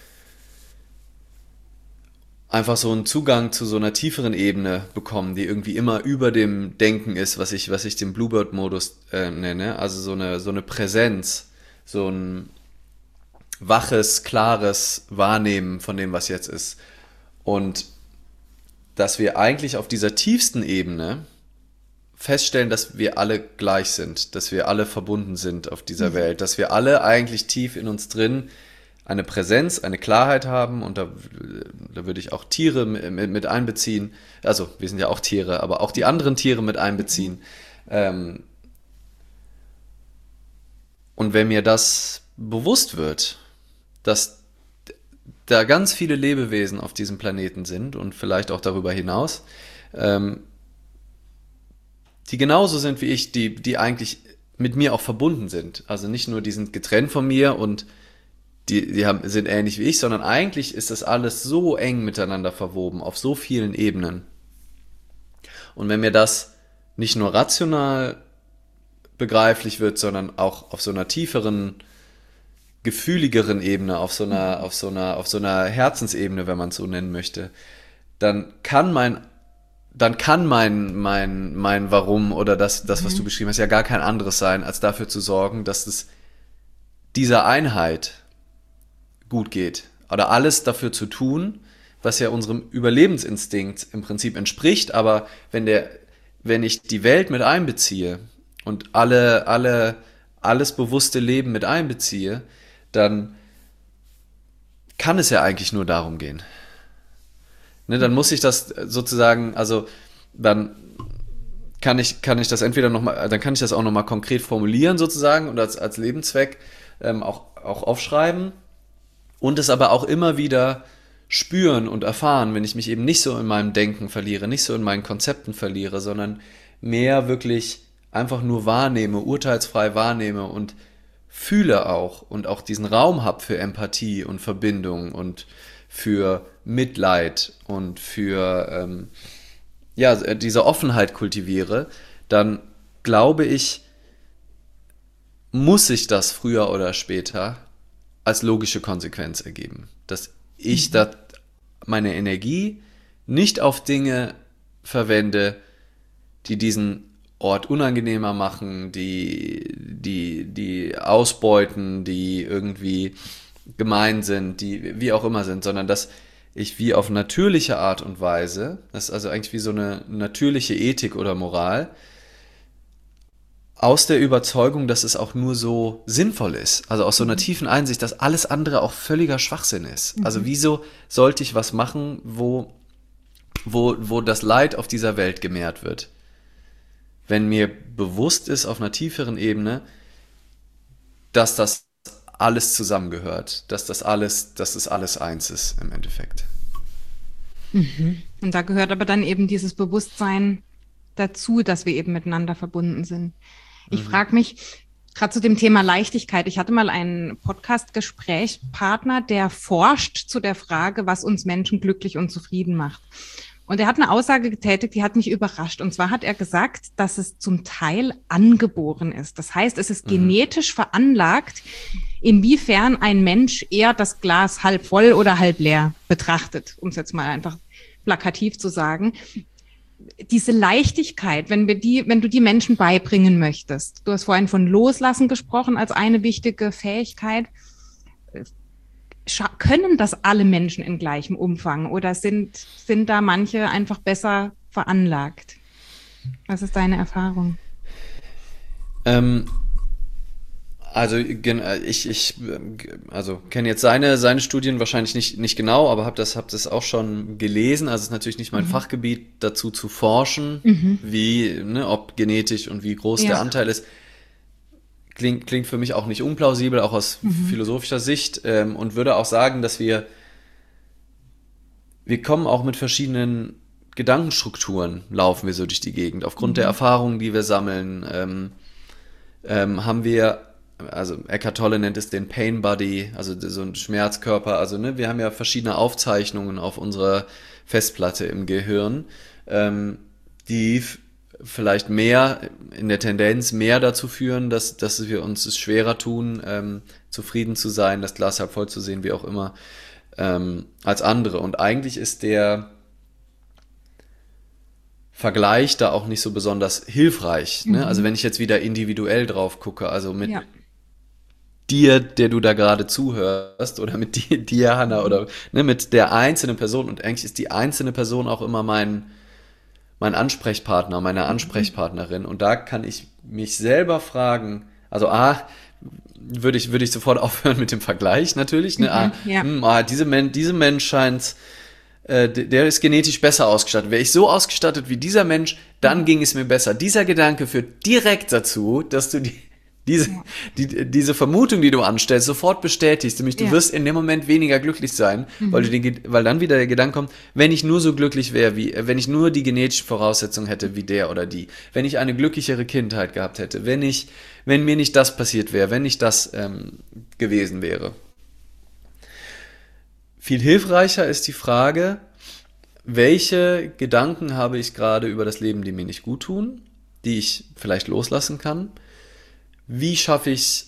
einfach so einen Zugang zu so einer tieferen Ebene bekommen, die irgendwie immer über dem Denken ist, was ich was ich den Bluebird-Modus äh, nenne, also so eine so eine Präsenz, so ein waches, klares Wahrnehmen von dem, was jetzt ist. Und dass wir eigentlich auf dieser tiefsten Ebene feststellen, dass wir alle gleich sind, dass wir alle verbunden sind auf dieser mhm. Welt, dass wir alle eigentlich tief in uns drin eine Präsenz, eine Klarheit haben und da, da würde ich auch Tiere mit, mit einbeziehen, also wir sind ja auch Tiere, aber auch die anderen Tiere mit einbeziehen. Mhm. Ähm, und wenn mir das bewusst wird, dass da ganz viele Lebewesen auf diesem Planeten sind und vielleicht auch darüber hinaus, ähm, die genauso sind wie ich, die, die eigentlich mit mir auch verbunden sind. Also nicht nur, die sind getrennt von mir und die, die haben, sind ähnlich wie ich, sondern eigentlich ist das alles so eng miteinander verwoben, auf so vielen Ebenen. Und wenn mir das nicht nur rational begreiflich wird, sondern auch auf so einer tieferen, gefühligeren Ebene, auf so einer, auf so einer, auf so einer Herzensebene, wenn man es so nennen möchte, dann kann mein, dann kann mein, mein, mein Warum oder das, das, was mhm. du beschrieben hast, ja gar kein anderes sein, als dafür zu sorgen, dass es dieser Einheit gut geht. Oder alles dafür zu tun, was ja unserem Überlebensinstinkt im Prinzip entspricht, aber wenn der, wenn ich die Welt mit einbeziehe und alle, alle, alles bewusste Leben mit einbeziehe, dann kann es ja eigentlich nur darum gehen. Ne, dann muss ich das sozusagen, also dann kann ich, kann ich das entweder nochmal, dann kann ich das auch nochmal konkret formulieren sozusagen und als, als Lebenszweck ähm, auch, auch aufschreiben und es aber auch immer wieder spüren und erfahren, wenn ich mich eben nicht so in meinem Denken verliere, nicht so in meinen Konzepten verliere, sondern mehr wirklich einfach nur wahrnehme, urteilsfrei wahrnehme und fühle auch und auch diesen Raum habe für Empathie und Verbindung und für Mitleid und für ähm, ja, diese Offenheit kultiviere, dann glaube ich, muss sich das früher oder später als logische Konsequenz ergeben, dass ich mhm. da meine Energie nicht auf Dinge verwende, die diesen Ort unangenehmer machen, die, die, die ausbeuten, die irgendwie gemein sind, die wie auch immer sind, sondern dass ich wie auf natürliche Art und Weise, das ist also eigentlich wie so eine natürliche Ethik oder Moral, aus der Überzeugung, dass es auch nur so sinnvoll ist, also aus so einer tiefen Einsicht, dass alles andere auch völliger Schwachsinn ist. Mhm. Also wieso sollte ich was machen, wo, wo, wo das Leid auf dieser Welt gemehrt wird? Wenn mir bewusst ist auf einer tieferen Ebene, dass das alles zusammengehört, dass das alles, dass das alles eins ist im Endeffekt. Mhm. Und da gehört aber dann eben dieses Bewusstsein dazu, dass wir eben miteinander verbunden sind. Ich mhm. frage mich, gerade zu dem Thema Leichtigkeit, ich hatte mal einen Podcast-Gesprächspartner, der forscht zu der Frage, was uns Menschen glücklich und zufrieden macht. Und er hat eine Aussage getätigt, die hat mich überrascht. Und zwar hat er gesagt, dass es zum Teil angeboren ist. Das heißt, es ist mhm. genetisch veranlagt, inwiefern ein Mensch eher das Glas halb voll oder halb leer betrachtet, um es jetzt mal einfach plakativ zu sagen. Diese Leichtigkeit, wenn wir die, wenn du die Menschen beibringen möchtest. Du hast vorhin von Loslassen gesprochen als eine wichtige Fähigkeit. Können das alle Menschen in gleichem Umfang oder sind, sind da manche einfach besser veranlagt? Was ist deine Erfahrung? Ähm, also ich, ich also kenne jetzt seine, seine Studien wahrscheinlich nicht, nicht genau, aber habe das, hab das auch schon gelesen. Also es ist natürlich nicht mein mhm. Fachgebiet, dazu zu forschen, mhm. wie, ne, ob genetisch und wie groß ja. der Anteil ist. Klingt, klingt für mich auch nicht unplausibel, auch aus mhm. philosophischer Sicht, ähm, und würde auch sagen, dass wir, wir kommen auch mit verschiedenen Gedankenstrukturen, laufen wir so durch die Gegend. Aufgrund mhm. der Erfahrungen, die wir sammeln, ähm, ähm, haben wir, also Eckhart Tolle nennt es den Pain Body, also so ein Schmerzkörper. Also ne, wir haben ja verschiedene Aufzeichnungen auf unserer Festplatte im Gehirn, ähm, die vielleicht mehr, in der Tendenz mehr dazu führen, dass, dass wir uns es schwerer tun, ähm, zufrieden zu sein, das Glas halb voll zu sehen, wie auch immer, ähm, als andere. Und eigentlich ist der Vergleich da auch nicht so besonders hilfreich. Mhm. Ne? Also wenn ich jetzt wieder individuell drauf gucke, also mit ja. dir, der du da gerade zuhörst, oder mit dir, dir Hannah, oder ne, mit der einzelnen Person, und eigentlich ist die einzelne Person auch immer mein mein Ansprechpartner, meine Ansprechpartnerin. Und da kann ich mich selber fragen, also A, würde ich, würde ich sofort aufhören mit dem Vergleich natürlich. Ne? Mhm, A, ja. mh, ah, diese Men- diesem Mensch scheint, äh, der ist genetisch besser ausgestattet. Wäre ich so ausgestattet wie dieser Mensch, dann mhm. ging es mir besser. Dieser Gedanke führt direkt dazu, dass du die Diese, ja. die, diese Vermutung, die du anstellst, sofort bestätigst, nämlich du ja. wirst in dem Moment weniger glücklich sein, mhm. weil, du den, weil dann wieder der Gedanke kommt, wenn ich nur so glücklich wäre, wie, wenn ich nur die genetischen Voraussetzungen hätte wie der oder die, wenn ich eine glücklichere Kindheit gehabt hätte, wenn ich, wenn mir nicht das passiert wäre, wenn nicht das ähm, gewesen wäre. Viel hilfreicher ist die Frage, welche Gedanken habe ich gerade über das Leben, die mir nicht gut tun, die ich vielleicht loslassen kann. Wie schaffe ich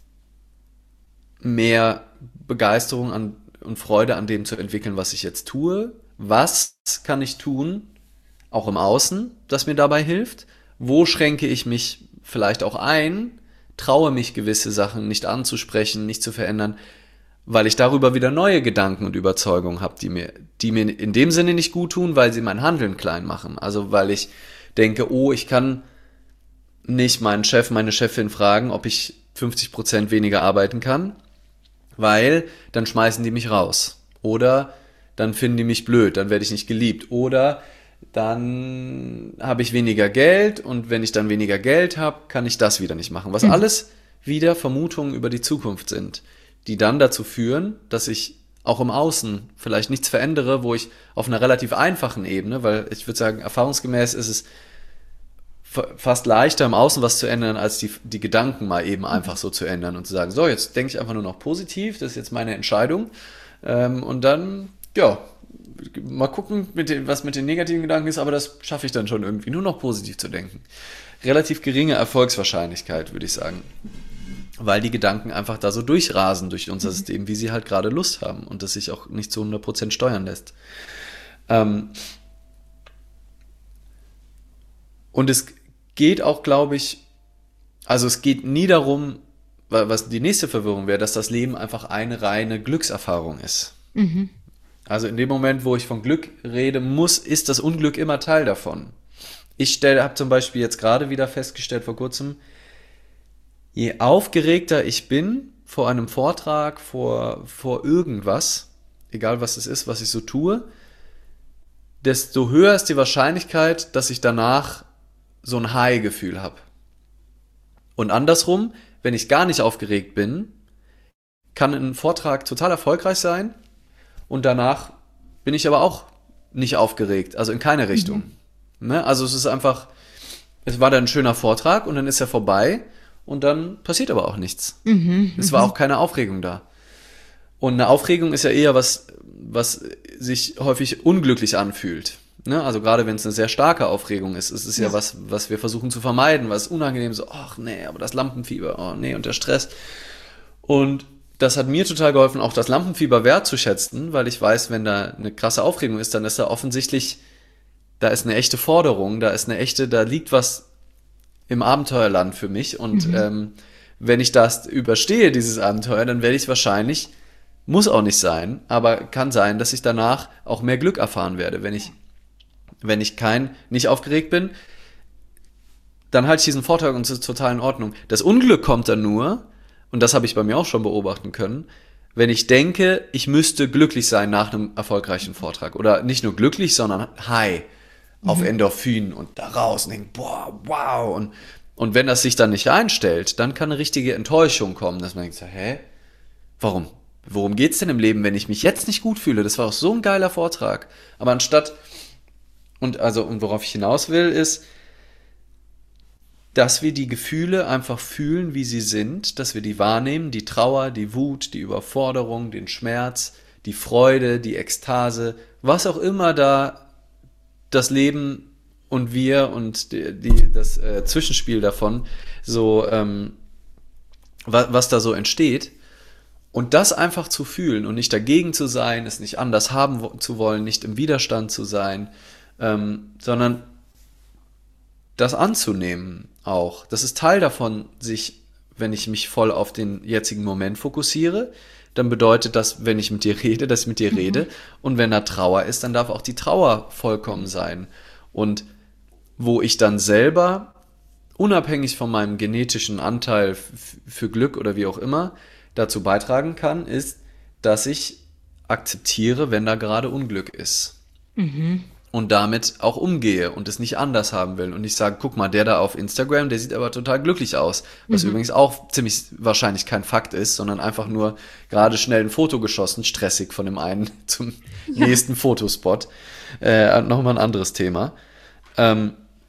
mehr Begeisterung an, und Freude an dem zu entwickeln, was ich jetzt tue? Was kann ich tun, auch im Außen, das mir dabei hilft? Wo schränke ich mich vielleicht auch ein, traue mich gewisse Sachen nicht anzusprechen, nicht zu verändern, weil ich darüber wieder neue Gedanken und Überzeugungen habe, die mir, die mir in dem Sinne nicht gut tun, weil sie mein Handeln klein machen. Also weil ich denke, oh, ich kann nicht meinen Chef, meine Chefin fragen, ob ich fünfzig Prozent weniger arbeiten kann, weil dann schmeißen die mich raus. Oder dann finden die mich blöd, dann werde ich nicht geliebt. Oder dann habe ich weniger Geld und wenn ich dann weniger Geld habe, kann ich das wieder nicht machen. Was mhm. alles wieder Vermutungen über die Zukunft sind, die dann dazu führen, dass ich auch im Außen vielleicht nichts verändere, wo ich auf einer relativ einfachen Ebene, weil ich würde sagen, erfahrungsgemäß ist es fast leichter im Außen was zu ändern, als die, die Gedanken mal eben einfach so zu ändern und zu sagen, so, jetzt denke ich einfach nur noch positiv, das ist jetzt meine Entscheidung. Ähm, und dann, ja, mal gucken, mit den, was mit den negativen Gedanken ist, aber das schaffe ich dann schon irgendwie, nur noch positiv zu denken. Relativ geringe Erfolgswahrscheinlichkeit, würde ich sagen. Weil die Gedanken einfach da so durchrasen durch unser System, wie sie halt gerade Lust haben und das sich auch nicht zu hundert Prozent steuern lässt. Ähm, und es geht auch, glaube ich, also es geht nie darum, was die nächste Verwirrung wäre, dass das Leben einfach eine reine Glückserfahrung ist. Mhm. Also in dem Moment, wo ich von Glück rede, muss, ist das Unglück immer Teil davon. Ich habe zum Beispiel jetzt gerade wieder festgestellt vor kurzem, je aufgeregter ich bin vor einem Vortrag, vor, vor irgendwas, egal was es ist, was ich so tue, desto höher ist die Wahrscheinlichkeit, dass ich danach so ein High-Gefühl habe. Und andersrum, wenn ich gar nicht aufgeregt bin, kann ein Vortrag total erfolgreich sein und danach bin ich aber auch nicht aufgeregt, also in keine Richtung. Mhm. Ne? Also es ist einfach, es war dann ein schöner Vortrag und dann ist er vorbei und dann passiert aber auch nichts. Mhm. Es war auch keine Aufregung da. Und eine Aufregung ist ja eher was, was sich häufig unglücklich anfühlt. Ne? Also gerade wenn es eine sehr starke Aufregung ist, ist es ja, ja was, was wir versuchen zu vermeiden, was unangenehm ist, so, ach nee, aber das Lampenfieber, oh nee, und der Stress. Und das hat mir total geholfen, auch das Lampenfieber wertzuschätzen, weil ich weiß, wenn da eine krasse Aufregung ist, dann ist da offensichtlich, da ist eine echte Forderung, da ist eine echte, da liegt was im Abenteuerland für mich. Und mhm. ähm, wenn ich das überstehe, dieses Abenteuer, dann werde ich wahrscheinlich, muss auch nicht sein, aber kann sein, dass ich danach auch mehr Glück erfahren werde. Wenn ich, wenn ich kein, nicht aufgeregt bin, dann halte ich diesen Vortrag und es ist total in Ordnung. Das Unglück kommt dann nur, und das habe ich bei mir auch schon beobachten können, wenn ich denke, ich müsste glücklich sein nach einem erfolgreichen Vortrag. Oder nicht nur glücklich, sondern high mhm. auf Endorphin und da raus und denke, boah, wow. Und, und wenn das sich dann nicht einstellt, dann kann eine richtige Enttäuschung kommen, dass man denkt, hä, warum? Worum geht's denn im Leben, wenn ich mich jetzt nicht gut fühle? Das war auch so ein geiler Vortrag. Aber anstatt, und also, und worauf ich hinaus will, ist, dass wir die Gefühle einfach fühlen, wie sie sind, dass wir die wahrnehmen, die Trauer, die Wut, die Überforderung, den Schmerz, die Freude, die Ekstase, was auch immer da das Leben und wir und die, die, das äh, Zwischenspiel davon, so ähm, was, was da so entsteht. Und das einfach zu fühlen und nicht dagegen zu sein, es nicht anders haben zu wollen, nicht im Widerstand zu sein, ähm, sondern das anzunehmen auch. Das ist Teil davon, sich, wenn ich mich voll auf den jetzigen Moment fokussiere, dann bedeutet das, wenn ich mit dir rede, dass ich mit dir mhm. rede. Und wenn da Trauer ist, dann darf auch die Trauer vollkommen sein. Und wo ich dann selber, unabhängig von meinem genetischen Anteil f- für Glück oder wie auch immer, dazu beitragen kann, ist, dass ich akzeptiere, wenn da gerade Unglück ist. Mhm. Und damit auch umgehe und es nicht anders haben will. Und ich sage, guck mal, der da auf Instagram, der sieht aber total glücklich aus. Was mhm. übrigens auch ziemlich wahrscheinlich kein Fakt ist, sondern einfach nur gerade schnell ein Foto geschossen, stressig von dem einen zum ja. nächsten Fotospot. Äh, nochmal ein anderes Thema. Ähm,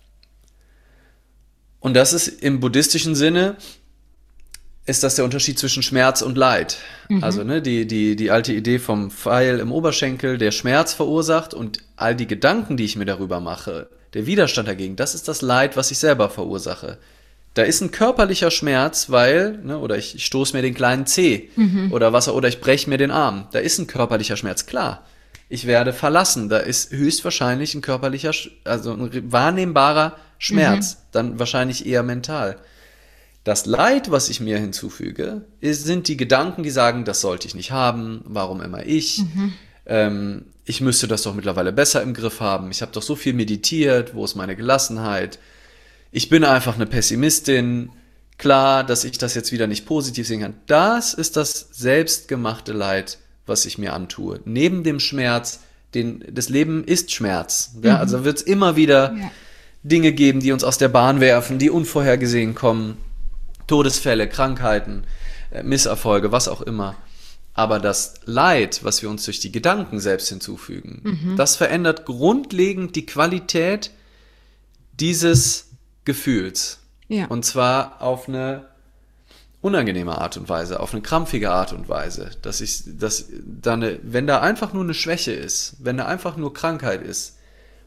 und das ist im buddhistischen Sinne, ist das der Unterschied zwischen Schmerz und Leid. Mhm. Also ne, die, die, die alte Idee vom Pfeil im Oberschenkel, der Schmerz verursacht und all die Gedanken, die ich mir darüber mache, der Widerstand dagegen, das ist das Leid, was ich selber verursache. Da ist ein körperlicher Schmerz, weil, ne, oder ich, ich stoße mir den kleinen Zeh mhm. oder was, oder ich breche mir den Arm. Da ist ein körperlicher Schmerz, klar. Ich werde verlassen, da ist höchstwahrscheinlich ein körperlicher, also ein wahrnehmbarer Schmerz, mhm. dann wahrscheinlich eher mental. Das Leid, was ich mir hinzufüge, ist, sind die Gedanken, die sagen, das sollte ich nicht haben, warum immer ich, mhm. ähm, ich müsste das doch mittlerweile besser im Griff haben, ich habe doch so viel meditiert, wo ist meine Gelassenheit, ich bin einfach eine Pessimistin, klar, dass ich das jetzt wieder nicht positiv sehen kann. Das ist das selbstgemachte Leid, was ich mir antue. Neben dem Schmerz, den, das Leben ist Schmerz, mhm. ja, also wird es immer wieder ja. Dinge geben, die uns aus der Bahn werfen, die unvorhergesehen kommen. Todesfälle, Krankheiten, Misserfolge, was auch immer. Aber das Leid, was wir uns durch die Gedanken selbst hinzufügen, mhm. das verändert grundlegend die Qualität dieses Gefühls. Ja. Und zwar auf eine unangenehme Art und Weise, auf eine krampfige Art und Weise. Dass ich, dass da eine, wenn da einfach nur eine Schwäche ist, wenn da einfach nur Krankheit ist,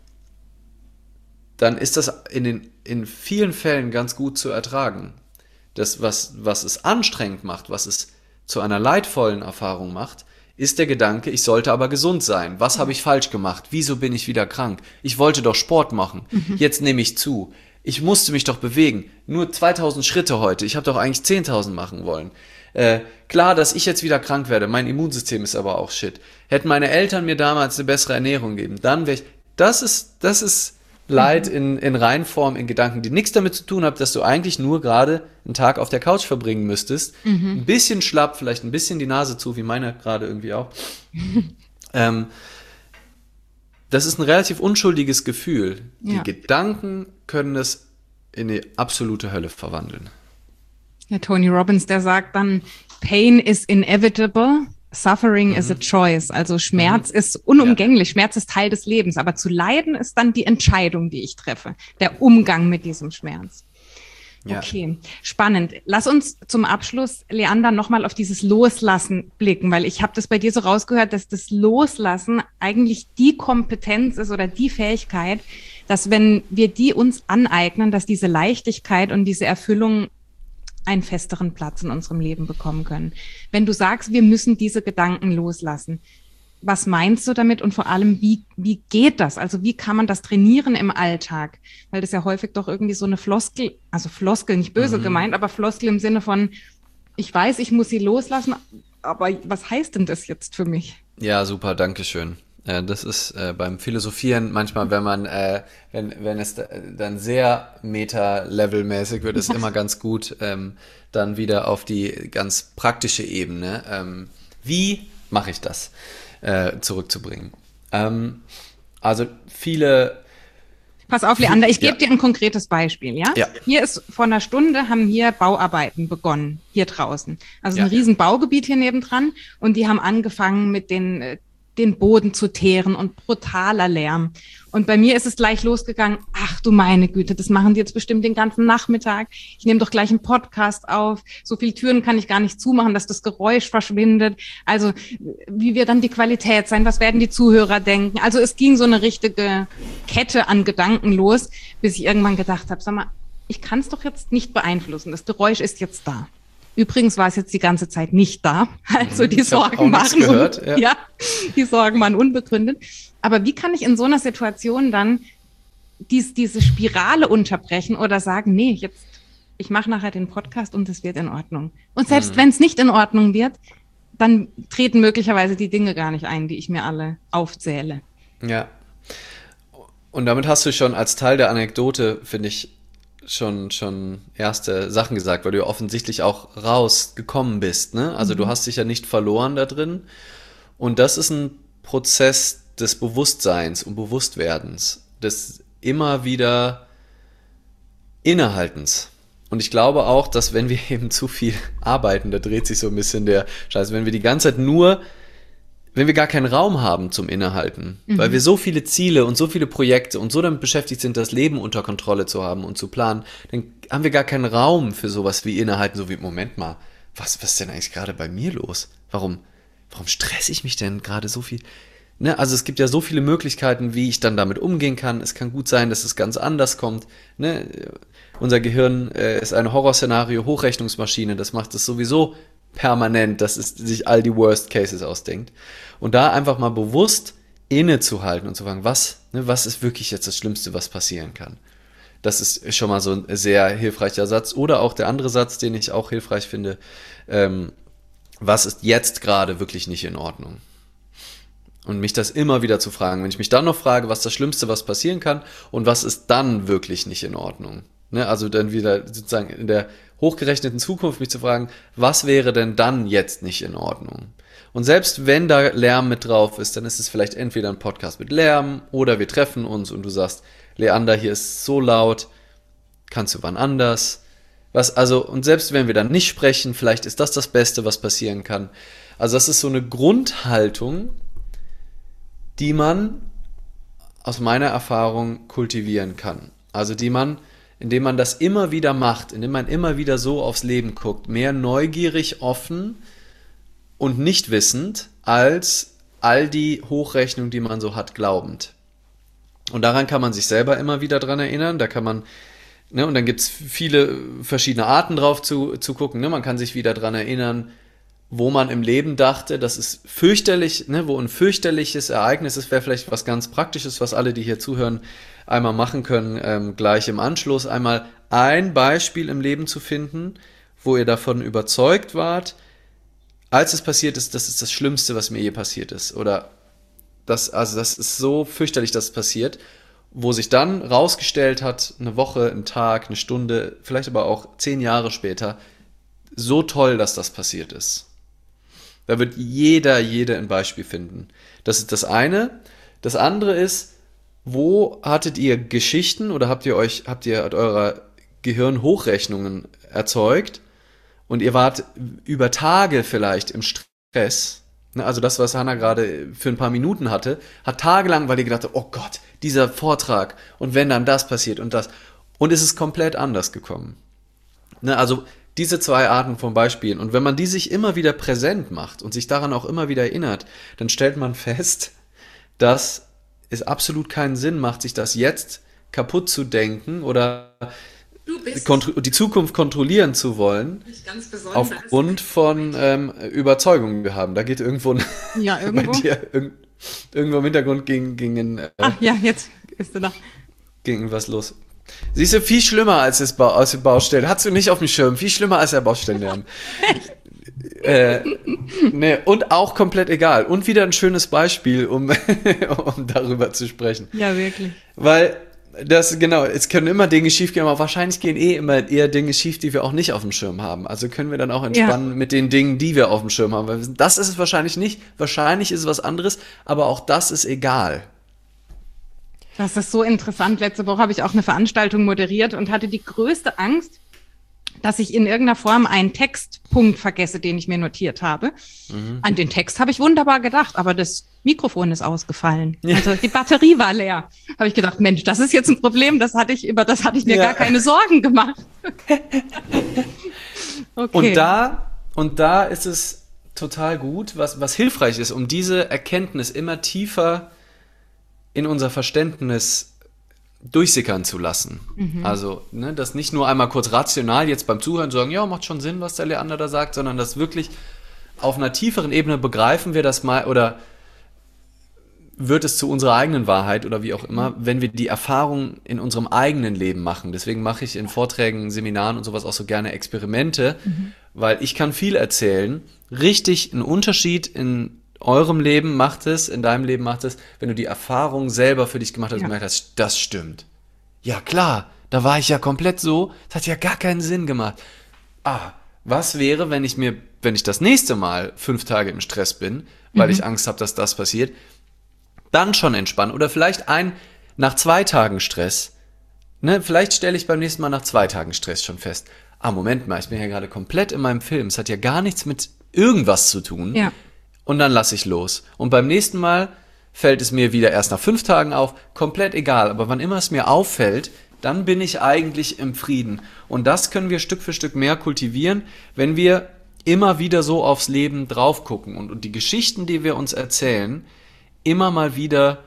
dann ist das in den, in vielen Fällen ganz gut zu ertragen. Das, was, was es anstrengend macht, was es zu einer leidvollen Erfahrung macht, ist der Gedanke, ich sollte aber gesund sein. Was mhm. habe ich falsch gemacht? Wieso bin ich wieder krank? Ich wollte doch Sport machen. Mhm. Jetzt nehme ich zu. ich musste mich doch bewegen. Nur zweitausend Schritte heute. Ich habe doch eigentlich zehntausend machen wollen. Äh, klar, dass ich jetzt wieder krank werde. Mein Immunsystem ist aber auch shit. Hätten meine Eltern mir damals eine bessere Ernährung gegeben, dann wäre ich... Das ist, das ist Leid in, in Reinform, in Gedanken, die nichts damit zu tun haben, dass du eigentlich nur gerade einen Tag auf der Couch verbringen müsstest. Mhm. Ein bisschen schlapp, vielleicht ein bisschen die Nase zu, wie meine gerade irgendwie auch. ähm, das ist ein relativ unschuldiges Gefühl. Die ja. Gedanken können es in die absolute Hölle verwandeln. Ja, Tony Robbins, der sagt dann, Pain is inevitable, suffering mhm. is a choice. Also Schmerz mhm. ist unumgänglich, ja. Schmerz ist Teil des Lebens, aber zu leiden ist dann die Entscheidung, die ich treffe, der Umgang mit diesem Schmerz. Ja. Okay, spannend. Lass uns zum Abschluss, Leander, nochmal auf dieses Loslassen blicken, weil ich habe das bei dir so rausgehört, dass das Loslassen eigentlich die Kompetenz ist oder die Fähigkeit, dass wenn wir die uns aneignen, dass diese Leichtigkeit und diese Erfüllung einen festeren Platz in unserem Leben bekommen können. Wenn du sagst, wir müssen diese Gedanken loslassen, was meinst du damit und vor allem, wie, wie geht das? Also wie kann man das trainieren im Alltag? Weil das ja häufig doch irgendwie so eine Floskel, also Floskel, nicht böse mhm. gemeint, aber Floskel im Sinne von, ich weiß, ich muss sie loslassen, aber was heißt denn das jetzt für mich? Ja, super, danke schön. Äh, das ist äh, beim Philosophieren manchmal, wenn man, äh, wenn, wenn es da, dann sehr meta-level-mäßig wird, ist immer ganz gut, ähm, dann wieder auf die ganz praktische Ebene. Ähm, wie mache ich das? Äh, zurückzubringen. Ähm, also viele... Pass auf, Leander, ich gebe ja. dir ein konkretes Beispiel, ja? ja? Hier ist vor einer Stunde, haben hier Bauarbeiten begonnen, hier draußen. Also ja. ein riesen Baugebiet hier nebendran und die haben angefangen mit den... den Boden zu teeren und brutaler Lärm. Und bei mir ist es gleich losgegangen, ach du meine Güte, das machen die jetzt bestimmt den ganzen Nachmittag. Ich nehme doch gleich einen Podcast auf. So viele Türen kann ich gar nicht zumachen, dass das Geräusch verschwindet. Also wie wird dann die Qualität sein? Was werden die Zuhörer denken? Also es ging so eine richtige Kette an Gedanken los, bis ich irgendwann gedacht habe, sag mal, ich kann es doch jetzt nicht beeinflussen. Das Geräusch ist jetzt da. Übrigens war es jetzt die ganze Zeit nicht da. Also die Sorgen waren, gehört, ja. ja, die Sorgen waren unbegründet. Aber wie kann ich in so einer Situation dann dies, diese Spirale unterbrechen oder sagen, nee, jetzt, ich mache nachher den Podcast und es wird in Ordnung. Und selbst mhm. wenn es nicht in Ordnung wird, dann treten möglicherweise die Dinge gar nicht ein, die ich mir alle aufzähle. Ja. Und damit hast du schon als Teil der Anekdote, finde ich, schon schon erste Sachen gesagt, weil du ja offensichtlich auch rausgekommen bist, ne? Also mhm. du hast dich ja nicht verloren da drin. Und das ist ein Prozess des Bewusstseins und Bewusstwerdens, des immer wieder Innehaltens. Und ich glaube auch, dass wenn wir eben zu viel arbeiten, da dreht sich so ein bisschen der Scheiß, wenn wir die ganze Zeit nur wenn wir gar keinen Raum haben zum Innehalten, mhm. weil wir so viele Ziele und so viele Projekte und so damit beschäftigt sind, das Leben unter Kontrolle zu haben und zu planen, dann haben wir gar keinen Raum für sowas wie Innehalten, so wie, Moment mal, was, was ist denn eigentlich gerade bei mir los? Warum, warum stresse ich mich denn gerade so viel? Ne? Also es gibt ja so viele Möglichkeiten, wie ich dann damit umgehen kann. Es kann gut sein, dass es ganz anders kommt. Ne? Unser Gehirn äh, ist eine Horrorszenario-Hochrechnungsmaschine, das macht es sowieso permanent, dass es sich all die Worst Cases ausdenkt. Und da einfach mal bewusst innezuhalten und zu fragen, was, ne, was ist wirklich jetzt das Schlimmste, was passieren kann? Das ist schon mal so ein sehr hilfreicher Satz. Oder auch der andere Satz, den ich auch hilfreich finde, ähm, was ist jetzt gerade wirklich nicht in Ordnung? Und mich das immer wieder zu fragen. Wenn ich mich dann noch frage, was ist das Schlimmste, was passieren kann und was ist dann wirklich nicht in Ordnung? Ne, also dann wieder sozusagen in der hochgerechneten Zukunft mich zu fragen, was wäre denn dann jetzt nicht in Ordnung? Und selbst wenn da Lärm mit drauf ist, dann ist es vielleicht entweder ein Podcast mit Lärm oder wir treffen uns und du sagst, Leander, hier ist so laut, kannst du wann anders? Was, also, und selbst wenn wir dann nicht sprechen, vielleicht ist das das Beste, was passieren kann. Also das ist so eine Grundhaltung, die man aus meiner Erfahrung kultivieren kann. Also die man indem man das immer wieder macht, indem man immer wieder so aufs Leben guckt, mehr neugierig, offen und nicht wissend, als all die Hochrechnungen, die man so hat, glaubend. Und daran kann man sich selber immer wieder dran erinnern, da kann man, ne, und dann gibt es viele verschiedene Arten drauf zu, zu gucken, ne, man kann sich wieder dran erinnern, wo man im Leben dachte, das ist fürchterlich, ne, wo ein fürchterliches Ereignis ist, wäre vielleicht was ganz Praktisches, was alle, die hier zuhören, einmal machen können, ähm, gleich im Anschluss, einmal ein Beispiel im Leben zu finden, wo ihr davon überzeugt wart, als es passiert ist, das ist das Schlimmste, was mir je passiert ist. Oder das, also das ist so fürchterlich, dass es passiert, wo sich dann rausgestellt hat, eine Woche, ein Tag, eine Stunde, vielleicht aber auch zehn Jahre später, so toll, dass das passiert ist. Da wird jeder, jede ein Beispiel finden. Das ist das eine. Das andere ist, wo hattet ihr Geschichten oder habt ihr euch, habt ihr mit eurer Gehirn-Hochrechnungen erzeugt und ihr wart über Tage vielleicht im Stress. Also das, was Hannah gerade für ein paar Minuten hatte, hat tagelang, weil ihr gedacht habt, oh Gott, dieser Vortrag und wenn dann das passiert und das. Und es ist komplett anders gekommen. Also diese zwei Arten von Beispielen. Und wenn man die sich immer wieder präsent macht und sich daran auch immer wieder erinnert, dann stellt man fest, dass es absolut keinen Sinn macht, sich das jetzt kaputt zu denken oder die Zukunft kontrollieren zu wollen, aufgrund von ähm, Überzeugungen, die wir haben. Da geht irgendwo, ein, ja, irgendwo? bei dir irg- irgendwo im Hintergrund ging, ging, ein, äh, Ach ja, jetzt ist er da. Ging was los. Siehst du, viel schlimmer als das ba- als die Baustelle. Hast du nicht auf dem Schirm. Viel schlimmer als der Baustellenlärm. äh, nee, und auch komplett egal. Und wieder ein schönes Beispiel, um, um darüber zu sprechen. Ja, wirklich. Weil das, genau, es können immer Dinge schief gehen, aber wahrscheinlich gehen eh immer eher Dinge schief, die wir auch nicht auf dem Schirm haben. Also können wir dann auch entspannen ja. mit den Dingen, die wir auf dem Schirm haben. Weil wir wissen, das ist es wahrscheinlich nicht. Wahrscheinlich ist es was anderes, aber auch das ist egal. Das ist so interessant. Letzte Woche habe ich auch eine Veranstaltung moderiert und hatte die größte Angst, dass ich in irgendeiner Form einen Textpunkt vergesse, den ich mir notiert habe. Mhm. An den Text habe ich wunderbar gedacht, aber das Mikrofon ist ausgefallen. Ja. Also die Batterie war leer. Habe ich gedacht, Mensch, das ist jetzt ein Problem, das hatte ich, über das hatte ich mir ja. gar keine Sorgen gemacht. Okay. Und da, und da ist es total gut, was, was hilfreich ist, um diese Erkenntnis immer tiefer in unser Verständnis durchsickern zu lassen. Mhm. Also, ne, das nicht nur einmal kurz rational jetzt beim Zuhören sagen, ja, macht schon Sinn, was der Leander da sagt, sondern das wirklich auf einer tieferen Ebene begreifen wir das mal oder wird es zu unserer eigenen Wahrheit oder wie auch immer, wenn wir die Erfahrung in unserem eigenen Leben machen. Deswegen mache ich in Vorträgen, Seminaren und sowas auch so gerne Experimente, mhm. weil ich kann viel erzählen. Richtig einen Unterschied in eurem Leben macht es, in deinem Leben macht es, wenn du die Erfahrung selber für dich gemacht hast, ja. und gemerkt hast, das stimmt. Ja klar, da war ich ja komplett so, das hat ja gar keinen Sinn gemacht. Ah, was wäre, wenn ich mir, wenn ich das nächste Mal fünf Tage im Stress bin, weil mhm. ich Angst habe, dass das passiert, dann schon entspannen. Oder vielleicht ein, nach zwei Tagen Stress, ne, vielleicht stelle ich beim nächsten Mal nach zwei Tagen Stress schon fest, ah, Moment mal, ich bin ja gerade komplett in meinem Film, es hat ja gar nichts mit irgendwas zu tun. Ja. Und dann lasse ich los. Und beim nächsten Mal fällt es mir wieder erst nach fünf Tagen auf, komplett egal. Aber wann immer es mir auffällt, dann bin ich eigentlich im Frieden. Und das können wir Stück für Stück mehr kultivieren, wenn wir immer wieder so aufs Leben drauf gucken und, und die Geschichten, die wir uns erzählen, immer mal wieder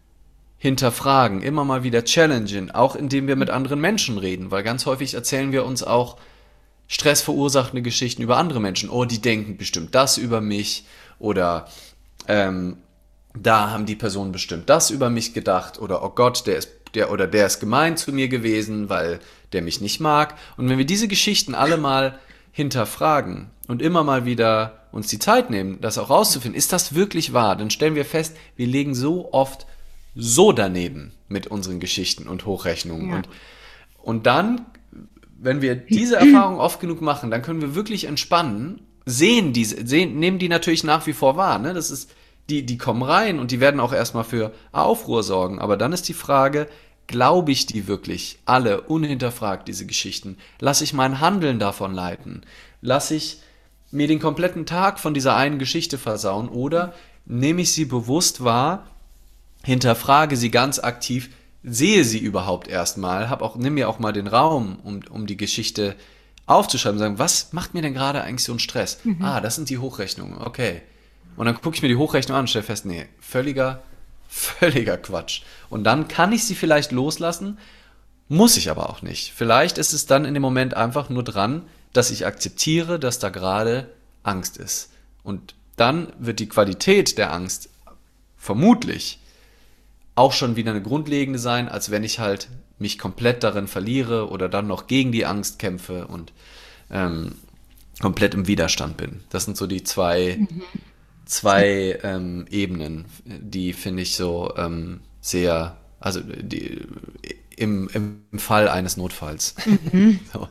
hinterfragen, immer mal wieder challengen, auch indem wir mit anderen Menschen reden. Weil ganz häufig erzählen wir uns auch stressverursachende Geschichten über andere Menschen. Oh, die denken bestimmt das über mich. Oder ähm, da haben die Personen bestimmt das über mich gedacht. Oder oh Gott, der ist, der, oder der ist gemein zu mir gewesen, weil der mich nicht mag. Und wenn wir diese Geschichten alle mal hinterfragen und immer mal wieder uns die Zeit nehmen, das auch rauszufinden, ist das wirklich wahr? Dann stellen wir fest, wir liegen so oft so daneben mit unseren Geschichten und Hochrechnungen. Ja. Und, und dann, wenn wir diese Erfahrung oft genug machen, dann können wir wirklich entspannen, sehen diese, sehen, nehmen die natürlich nach wie vor wahr, ne? Das ist, die, die kommen rein und die werden auch erstmal für Aufruhr sorgen. Aber dann ist die Frage, glaube ich die wirklich alle unhinterfragt, diese Geschichten? Lass ich mein Handeln davon leiten? Lass ich mir den kompletten Tag von dieser einen Geschichte versauen? Oder nehme ich sie bewusst wahr, hinterfrage sie ganz aktiv, sehe sie überhaupt erstmal, hab auch, nimm mir auch mal den Raum, um, um die Geschichte aufzuschreiben, sagen, was macht mir denn gerade eigentlich so einen Stress? Mhm. Ah, das sind die Hochrechnungen, okay. Und dann gucke ich mir die Hochrechnung an und stelle fest, nee, völliger, völliger Quatsch. Und dann kann ich sie vielleicht loslassen, muss ich aber auch nicht. Vielleicht ist es dann in dem Moment einfach nur dran, dass ich akzeptiere, dass da gerade Angst ist. Und dann wird die Qualität der Angst vermutlich auch schon wieder eine grundlegende sein, als wenn ich halt mich komplett darin verliere oder dann noch gegen die Angst kämpfe und ähm, komplett im Widerstand bin. Das sind so die zwei, mhm. zwei ähm, Ebenen, die finde ich so ähm, sehr, also die, im, im Fall eines Notfalls. Mhm. So.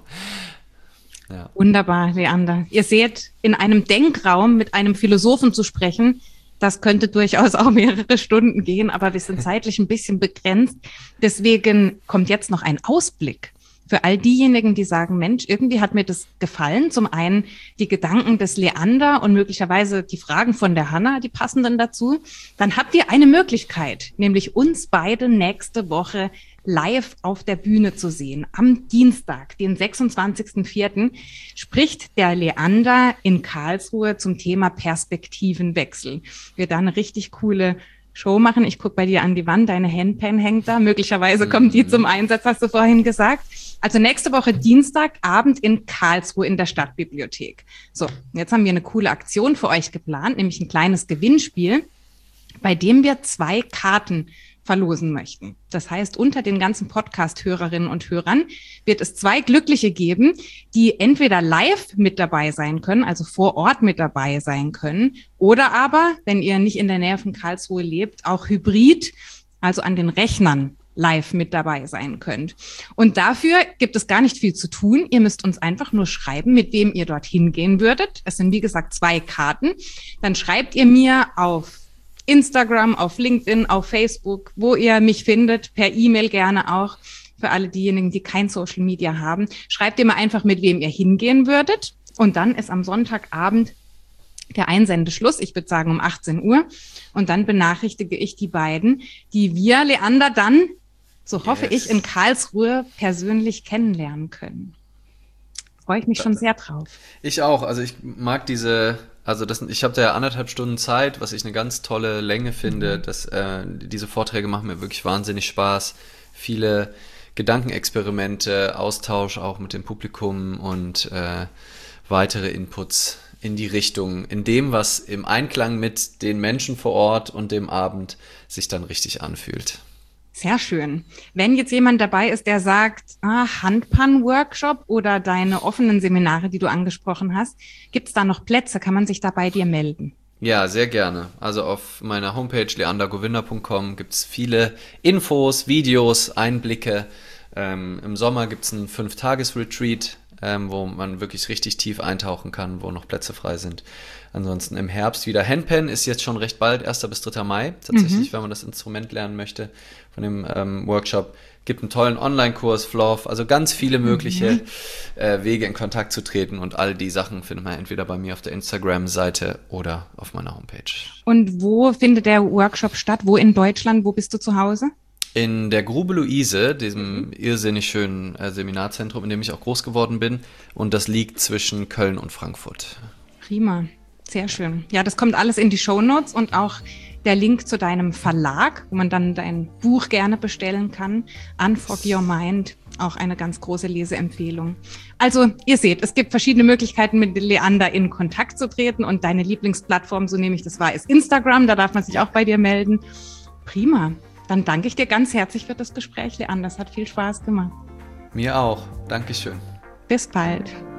Ja. Wunderbar, Leander. Ihr seht, in einem Denkraum mit einem Philosophen zu sprechen, das könnte durchaus auch mehrere Stunden gehen, aber wir sind zeitlich ein bisschen begrenzt. Deswegen kommt jetzt noch ein Ausblick für all diejenigen, die sagen, Mensch, irgendwie hat mir das gefallen. Zum einen die Gedanken des Leander und möglicherweise die Fragen von der Hanna, die passenden dazu. Dann habt ihr eine Möglichkeit, nämlich uns beide nächste Woche live auf der Bühne zu sehen. Am Dienstag, den sechsundzwanzigsten vierten spricht der Leander in Karlsruhe zum Thema Perspektivenwechsel. Wir da eine richtig coole Show machen. Ich gucke bei dir an die Wand, deine Handpan hängt da. Möglicherweise kommt die zum Einsatz, hast du vorhin gesagt. Also nächste Woche Dienstagabend in Karlsruhe in der Stadtbibliothek. So, jetzt haben wir eine coole Aktion für euch geplant, nämlich ein kleines Gewinnspiel, bei dem wir zwei Karten verlosen möchten. Das heißt, unter den ganzen Podcast-Hörerinnen und Hörern wird es zwei Glückliche geben, die entweder live mit dabei sein können, also vor Ort mit dabei sein können, oder aber, wenn ihr nicht in der Nähe von Karlsruhe lebt, auch hybrid, also an den Rechnern live mit dabei sein könnt. Und dafür gibt es gar nicht viel zu tun. Ihr müsst uns einfach nur schreiben, mit wem ihr dorthin gehen würdet. Es sind, wie gesagt, zwei Karten. Dann schreibt ihr mir auf Instagram, auf LinkedIn, auf Facebook, wo ihr mich findet, per E-Mail gerne auch. Für alle diejenigen, die kein Social Media haben, schreibt ihr mir einfach, mit wem ihr hingehen würdet. Und dann ist am Sonntagabend der Einsendeschluss, ich würde sagen um achtzehn Uhr. Und dann benachrichtige ich die beiden, die wir, Leander, dann, so hoffe yes. ich, in Karlsruhe persönlich kennenlernen können. Freue ich mich schon sehr drauf. Ich auch. Also ich mag diese... Also das, ich habe da ja anderthalb Stunden Zeit, was ich eine ganz tolle Länge finde. Mhm. Das, äh, diese Vorträge machen mir wirklich wahnsinnig Spaß. Viele Gedankenexperimente, Austausch auch mit dem Publikum und äh, weitere Inputs in die Richtung, in dem, was im Einklang mit den Menschen vor Ort und dem Abend sich dann richtig anfühlt. Sehr schön. Wenn jetzt jemand dabei ist, der sagt, ah, Handpan-Workshop oder deine offenen Seminare, die du angesprochen hast, gibt es da noch Plätze? Kann man sich da bei dir melden? Ja, sehr gerne. Also auf meiner Homepage leander govinda punkt com gibt es viele Infos, Videos, Einblicke. Ähm, im Sommer gibt es einen Fünf-Tages-Retreat, ähm, wo man wirklich richtig tief eintauchen kann, wo noch Plätze frei sind. Ansonsten im Herbst wieder Handpan, ist jetzt schon recht bald, erster bis dritter Mai tatsächlich, mhm. wenn man das Instrument lernen möchte von dem ähm, Workshop. Gibt einen tollen Online-Kurs, Flow, also ganz viele mögliche mhm. äh, Wege in Kontakt zu treten und all die Sachen findet man entweder bei mir auf der Instagram-Seite oder auf meiner Homepage. Und wo findet der Workshop statt? Wo in Deutschland? Wo bist du zu Hause? In der Grube Luise, diesem mhm. irrsinnig schönen äh, Seminarzentrum, in dem ich auch groß geworden bin. Und das liegt zwischen Köln und Frankfurt. Prima, sehr schön. Ja, das kommt alles in die Shownotes und auch der Link zu deinem Verlag, wo man dann dein Buch gerne bestellen kann. Unfog Your Mind, auch eine ganz große Leseempfehlung. Also ihr seht, es gibt verschiedene Möglichkeiten, mit Leander in Kontakt zu treten. Und deine Lieblingsplattform, so nehme ich das wahr, ist Instagram. Da darf man sich auch bei dir melden. Prima. Dann danke ich dir ganz herzlich für das Gespräch, Leander. Es hat viel Spaß gemacht. Mir auch. Dankeschön. Bis bald.